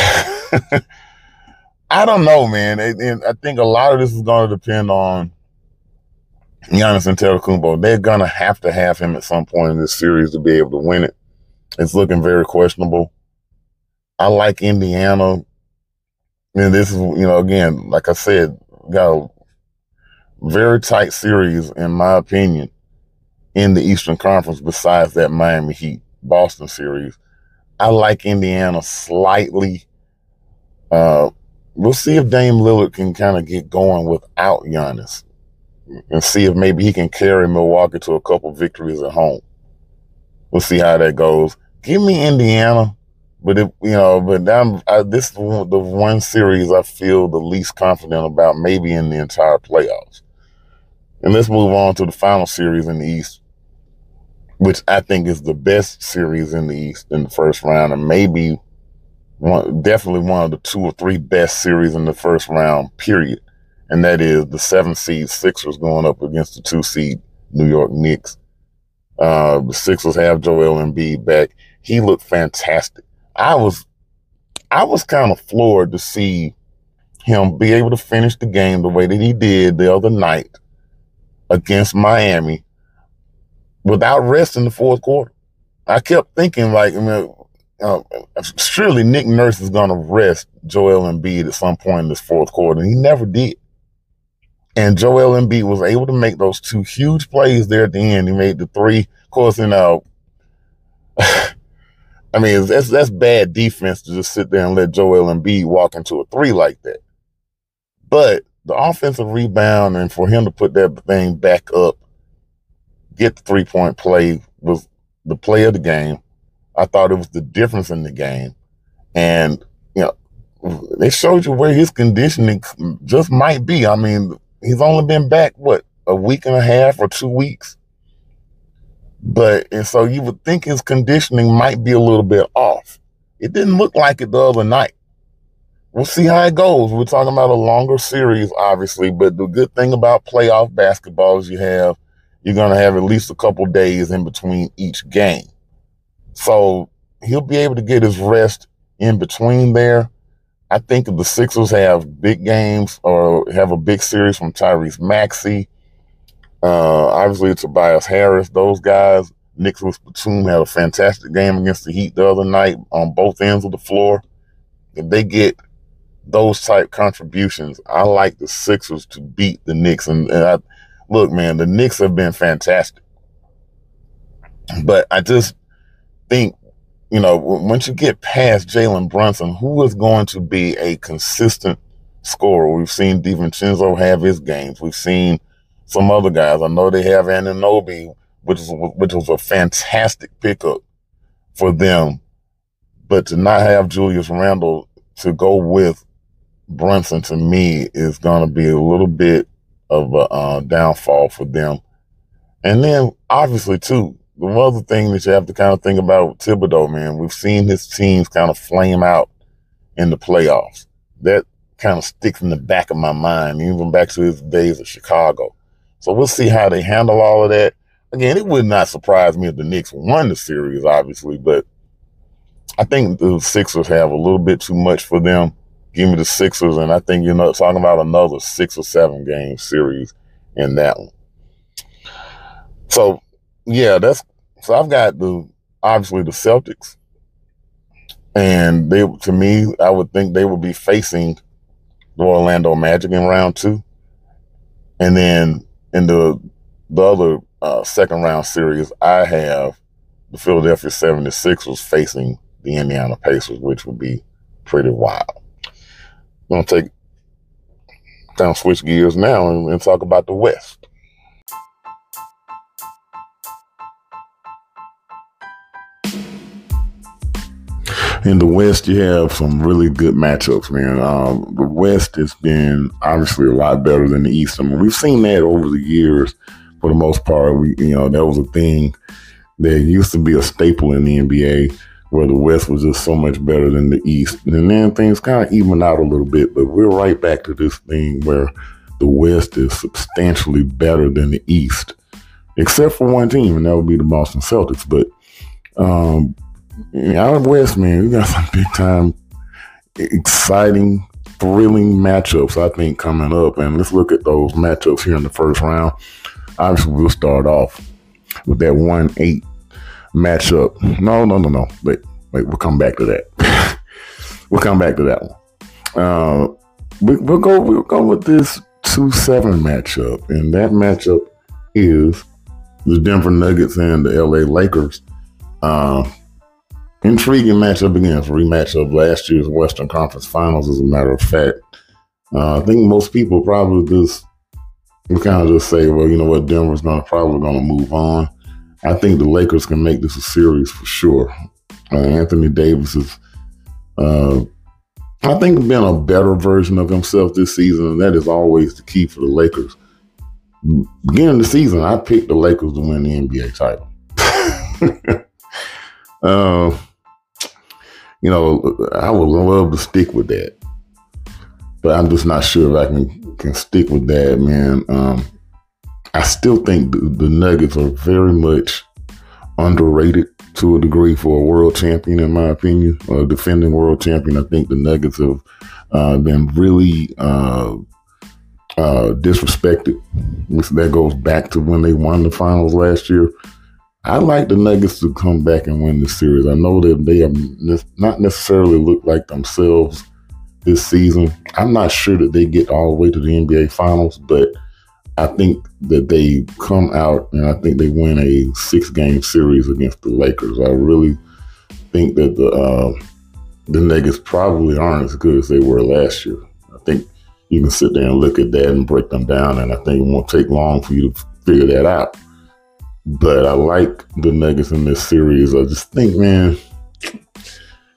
I don't know, man. And I think a lot of this is going to depend on Giannis Antetokounmpo. They're going to have to have him at some point in this series to be able to win it. It's looking very questionable. I like Indiana. And this is, you know, again, like I said, got a very tight series, in my opinion, in the Eastern Conference besides that Miami Heat Boston series. I like Indiana slightly. Uh, we'll see if Dame Lillard can kind of get going without Giannis and see if maybe he can carry Milwaukee to a couple victories at home. We'll see how that goes. Give me Indiana, but if, you know, but I'm, I, this is the one series I feel the least confident about, maybe in the entire playoffs. And let's move on to the final series in the East, which I think is the best series in the East in the first round, and maybe one, definitely one of the two or three best series in the first round, period. And that is the seven seed Sixers going up against the two seed New York Knicks. Uh, the Sixers have Joel Embiid back. He looked fantastic. I was, I was kind of floored to see him be able to finish the game the way that he did the other night against Miami without rest in the fourth quarter. I kept thinking, like, I mean, uh, surely Nick Nurse is going to rest Joel Embiid at some point in this fourth quarter, and he never did. And Joel Embiid was able to make those two huge plays there at the end. He made the three. Of course, you know, I mean, that's that's bad defense to just sit there and let Joel Embiid walk into a three like that. But the offensive rebound and for him to put that thing back up, get the three-point play, was the play of the game. I thought it was the difference in the game. And, you know, they showed you where his conditioning just might be. I mean, he's only been back, what, a week and a half or two weeks? But, and so you would think his conditioning might be a little bit off. It didn't look like it the other night. We'll see how it goes. We're talking about a longer series, obviously, but the good thing about playoff basketball is you have, you're going to have at least a couple days in between each game. So he'll be able to get his rest in between there. I think if the Sixers have big games or have a big series from Tyrese Maxey, uh, obviously Tobias Harris, those guys, Nicholas Batum had a fantastic game against the Heat the other night on both ends of the floor. If they get those type contributions, I like the Sixers to beat the Knicks. And, and I, look, man, the Knicks have been fantastic. But I just think, you know, once you get past Jalen Brunson, who is going to be a consistent scorer? We've seen DiVincenzo have his games. We've seen some other guys. I know they have Anunoby, which is which was a fantastic pickup for them. But to not have Julius Randle to go with Brunson, to me, is going to be a little bit of a uh, downfall for them. And then, obviously, too, the other thing that you have to kind of think about with Thibodeau, man, we've seen his teams kind of flame out in the playoffs. That kind of sticks in the back of my mind, even back to his days at Chicago. So we'll see how they handle all of that. Again, it would not surprise me if the Knicks won the series, obviously, but I think the Sixers have a little bit too much for them. Give me the Sixers, and I think you're not talking about another six or seven game series in that one. So, yeah, that's so I've got the obviously the Celtics, and they to me, I would think they would be facing the Orlando Magic in round two, and then in the the other uh, second round series, I have the Philadelphia seventy-sixers facing the Indiana Pacers, which would be pretty wild. I'm gonna take kind of switch gears now and, and talk about the West. In the West, you have some really good matchups, man. Um, the West has been obviously a lot better than the East. I mean, we've seen that over the years. For the most part, we, you know, that was a thing that used to be a staple in the N B A, where the West was just so much better than the East. And then things kind of even out a little bit, but we're right back to this thing where the West is substantially better than the East, except for one team, and that would be the Boston Celtics. But um, out West, man, we got some big time, exciting, thrilling matchups, I think, coming up. And let's look at those matchups here in the first round. Obviously, we'll start off with that one eight matchup. No, no, no, no. Wait, wait, we'll come back to that. we'll come back to that one. Uh, we, we'll go, we'll go with this two seven matchup. And that matchup is the Denver Nuggets and the L A Lakers. Uh, intriguing matchup again. It's a rematch of last year's Western Conference Finals, as a matter of fact. Uh, I think most people probably just we kind of just say, well, you know what, Denver's gonna probably gonna move on. I think the Lakers can make this a series for sure. Uh, Anthony Davis is, uh, I think, been a better version of himself this season, and that is always the key for the Lakers. Beginning of the season, I picked the Lakers to win the N B A title. uh, you know, I would love to stick with that, but I'm just not sure if I can can stick with that, man. Um, I still think the, the Nuggets are very much underrated to a degree for a world champion, in my opinion, or a defending world champion. I think the Nuggets have uh, been really uh, uh, disrespected. That goes back to when they won the finals last year. I'd like the Nuggets to come back and win this series. I know that they have not necessarily looked like themselves this season. I'm not sure that they get all the way to the N B A Finals, but I think that they come out and I think they win a six-game series against the Lakers. I really think that the uh, the Nuggets probably aren't as good as they were last year. I think you can sit there and look at that and break them down, and I think it won't take long for you to figure that out. But I like the Nuggets in this series. I just think, man,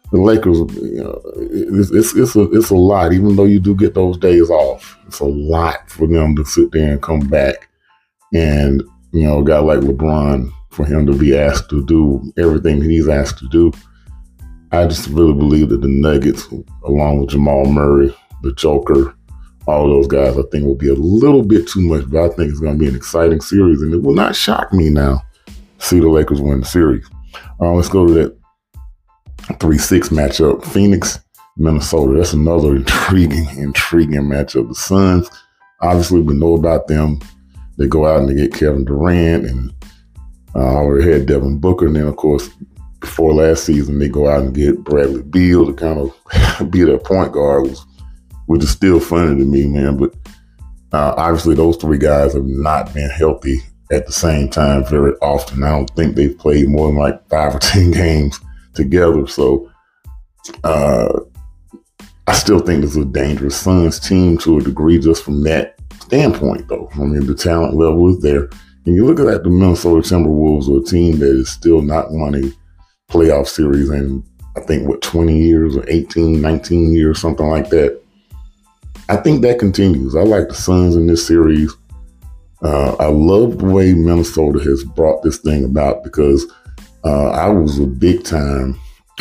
the Lakers, you know, it's, it's it's a it's a lot. Even though you do get those days off, it's a lot for them to sit there and come back. And you know, a guy like LeBron, for him to be asked to do everything that he's asked to do, I just really believe that the Nuggets, along with Jamal Murray, the Joker, all those guys, I think will be a little bit too much. But I think it's going to be an exciting series, and it will not shock me now to see the Lakers win the series. Uh, let's go to that three six matchup. Phoenix, Minnesota. That's another intriguing, intriguing matchup. The Suns, obviously we know about them. They go out and they get Kevin Durant, and uh, already had Devin Booker. And then, of course, before last season, they go out and get Bradley Beal to kind of be their point guard, which is still funny to me, man. But uh, obviously those three guys have not been healthy at the same time very often. I don't think they've played more than like five or ten games together. So uh, I still think this is a dangerous Suns team to a degree just from that standpoint, though. I mean, the talent level is there. And you look at that, the Minnesota Timberwolves are a team that is still not won a playoff series in, I think, what, twenty years or eighteen, nineteen years, something like that. I think that continues. I like the Suns in this series. Uh, I love the way Minnesota has brought this thing about because uh, I was a big time,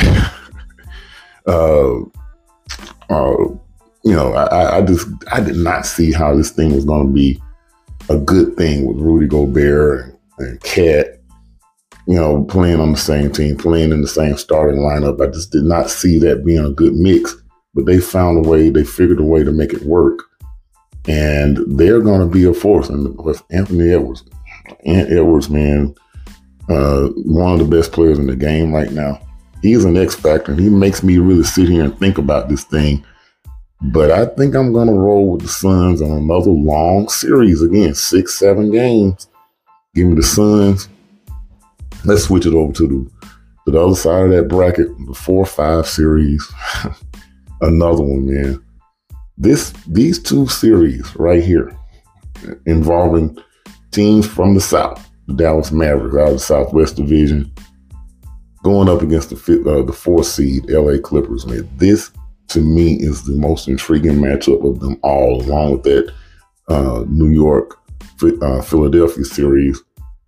uh, uh, you know, I, I just, I did not see how this thing was going to be a good thing with Rudy Gobert and, and Cat, you know, playing on the same team, playing in the same starting lineup. I just did not see that being a good mix, but they found a way, they figured a way to make it work. And they're going to be a force. And with Anthony Edwards, Ant Edwards, man, uh, one of the best players in the game right now. He's an X factor, and he makes me really sit here and think about this thing. But I think I'm going to roll with the Suns on another long series. Again, six, seven games. Give me the Suns. Let's switch it over to the, to the other side of that bracket, the four five series. Another one, man. This, these two series right here involving teams from the South, the Dallas Mavericks out of the Southwest Division, going up against the fifth, uh, the fourth seed L A Clippers, man. This, to me, is the most intriguing matchup of them all, along with that uh, New York, uh, Philadelphia series.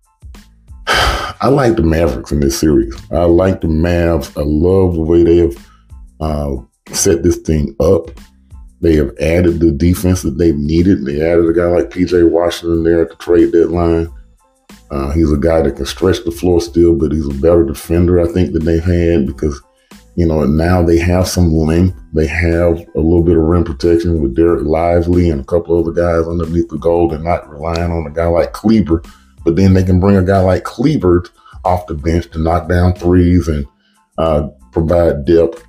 I like the Mavericks in this series. I like the Mavs. I love the way they have uh, set this thing up. They have added the defense that they've needed. They added a guy like P J Washington there at the trade deadline. Uh, he's a guy that can stretch the floor still, but he's a better defender, I think, than they've had because, you know, now they have some length. They have a little bit of rim protection with Derek Lively and a couple other guys underneath the goal. They're not relying on a guy like Kleber, but then they can bring a guy like Kleber off the bench to knock down threes and uh, provide depth.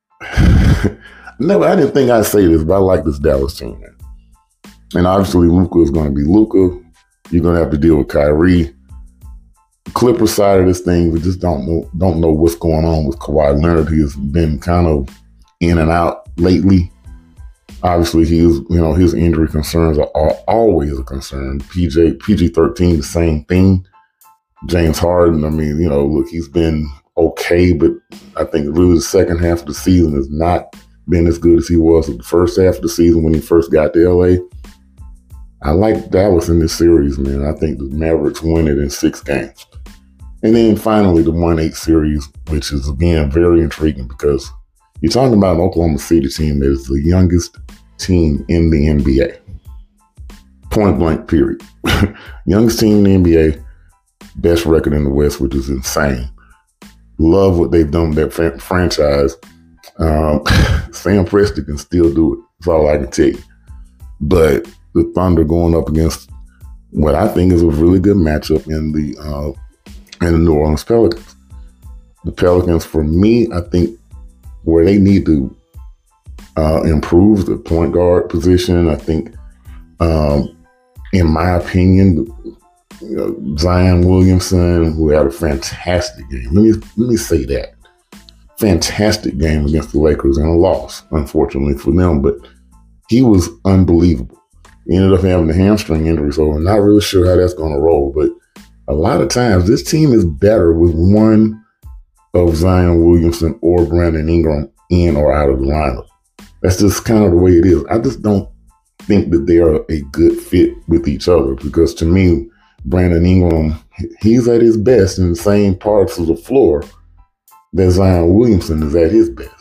Never, I didn't think I'd say this, but I like this Dallas team, man. And obviously, Luka is going to be Luka. You're going to have to deal with Kyrie. The Clippers side of this thing, we just don't know, don't know what's going on with Kawhi Leonard. He has been kind of in and out lately. Obviously, he is, you know, his injury concerns are, are always a concern. P J, P G thirteen, the same thing. James Harden, I mean, you know, look, he's been okay, but I think really the second half of the season has not been as good as he was in the first half of the season when he first got to L A. I like Dallas in this series, man. I think the Mavericks win it in six games. And then finally, the one eight series, which is, again, very intriguing because you're talking about an Oklahoma City team that is the youngest team in the N B A. Point blank, period. Youngest team in the N B A, best record in the West, which is insane. Love what they've done with that fran- franchise. Um, Sam Presti can still do it. That's all I can tell you. But the Thunder going up against what I think is a really good matchup in the uh, in the New Orleans Pelicans. The Pelicans, for me, I think where they need to uh, improve the point guard position. I think, um, in my opinion, you know, Zion Williamson, who had a fantastic game. Let me let me say that. Fantastic game against the Lakers and a loss, unfortunately for them, but he was unbelievable. He ended up having a hamstring injury, so I'm not really sure how that's going to roll, but a lot of times this team is better with one of Zion Williamson or Brandon Ingram in or out of the lineup. That's just kind of the way it is. I just don't think that they're a good fit with each other, because to me, Brandon Ingram, he's at his best in the same parts of the floor that Zion Williamson is at his best.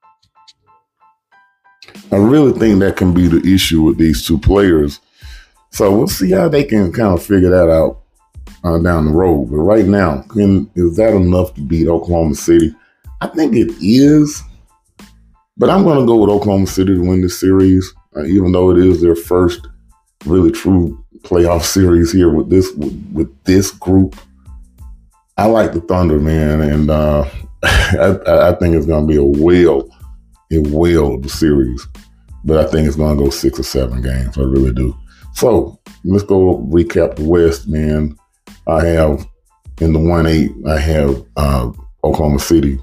I really think that can be the issue with these two players. So we'll see how they can kind of figure that out uh, down the road. But right now, can, is that enough to beat Oklahoma City? I think it is. But I'm going to go with Oklahoma City to win this series, uh, even though it is their first really true playoff series here with this with, with this group. I like the Thunder, man, and uh, I, I think it's going to be a whale, a whale of a series. But I think it's going to go six or seven games. I really do. So let's go recap the West, man. I have in the one eight, I have uh, Oklahoma City.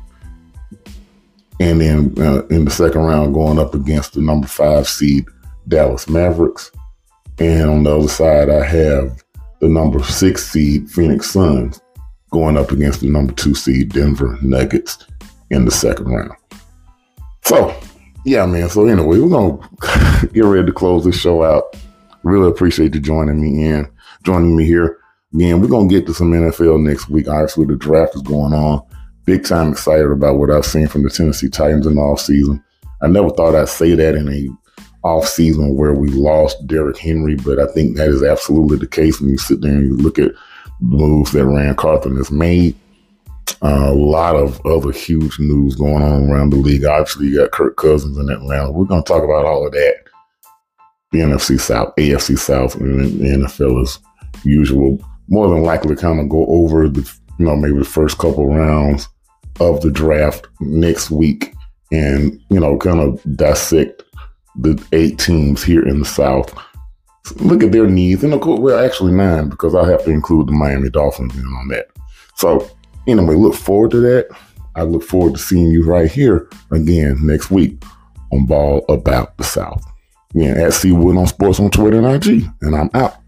And then uh, in the second round, going up against the number five seed Dallas Mavericks. And on the other side, I have the number six seed Phoenix Suns going up against the number two seed Denver Nuggets in the second round. So, yeah, man. So anyway, we're going to get ready to close this show out. Really appreciate you joining me in, joining me here. Again, we're going to get to some N F L next week. Obviously, the draft is going on. Big time excited about what I've seen from the Tennessee Titans in the offseason. I never thought I'd say that in a offseason where we lost Derrick Henry, but I think that is absolutely the case when you sit there and you look at the moves that Ran Carthon has made. Uh, a lot of other huge news going on around the league. Obviously, you got Kirk Cousins in Atlanta. We're going to talk about all of that. The N F C South, A F C South, and the N F L as usual. More than likely kind of go over the, you know, maybe the first couple rounds of the draft next week and, you know, kind of dissect the eight teams here in the South. Look at their needs. And of course, well, actually nine, because I have to include the Miami Dolphins in on that. So anyway, look forward to that. I look forward to seeing you right here again next week on Ball About the South. Again, at C Wood on Sports on Twitter and I G. And I'm out.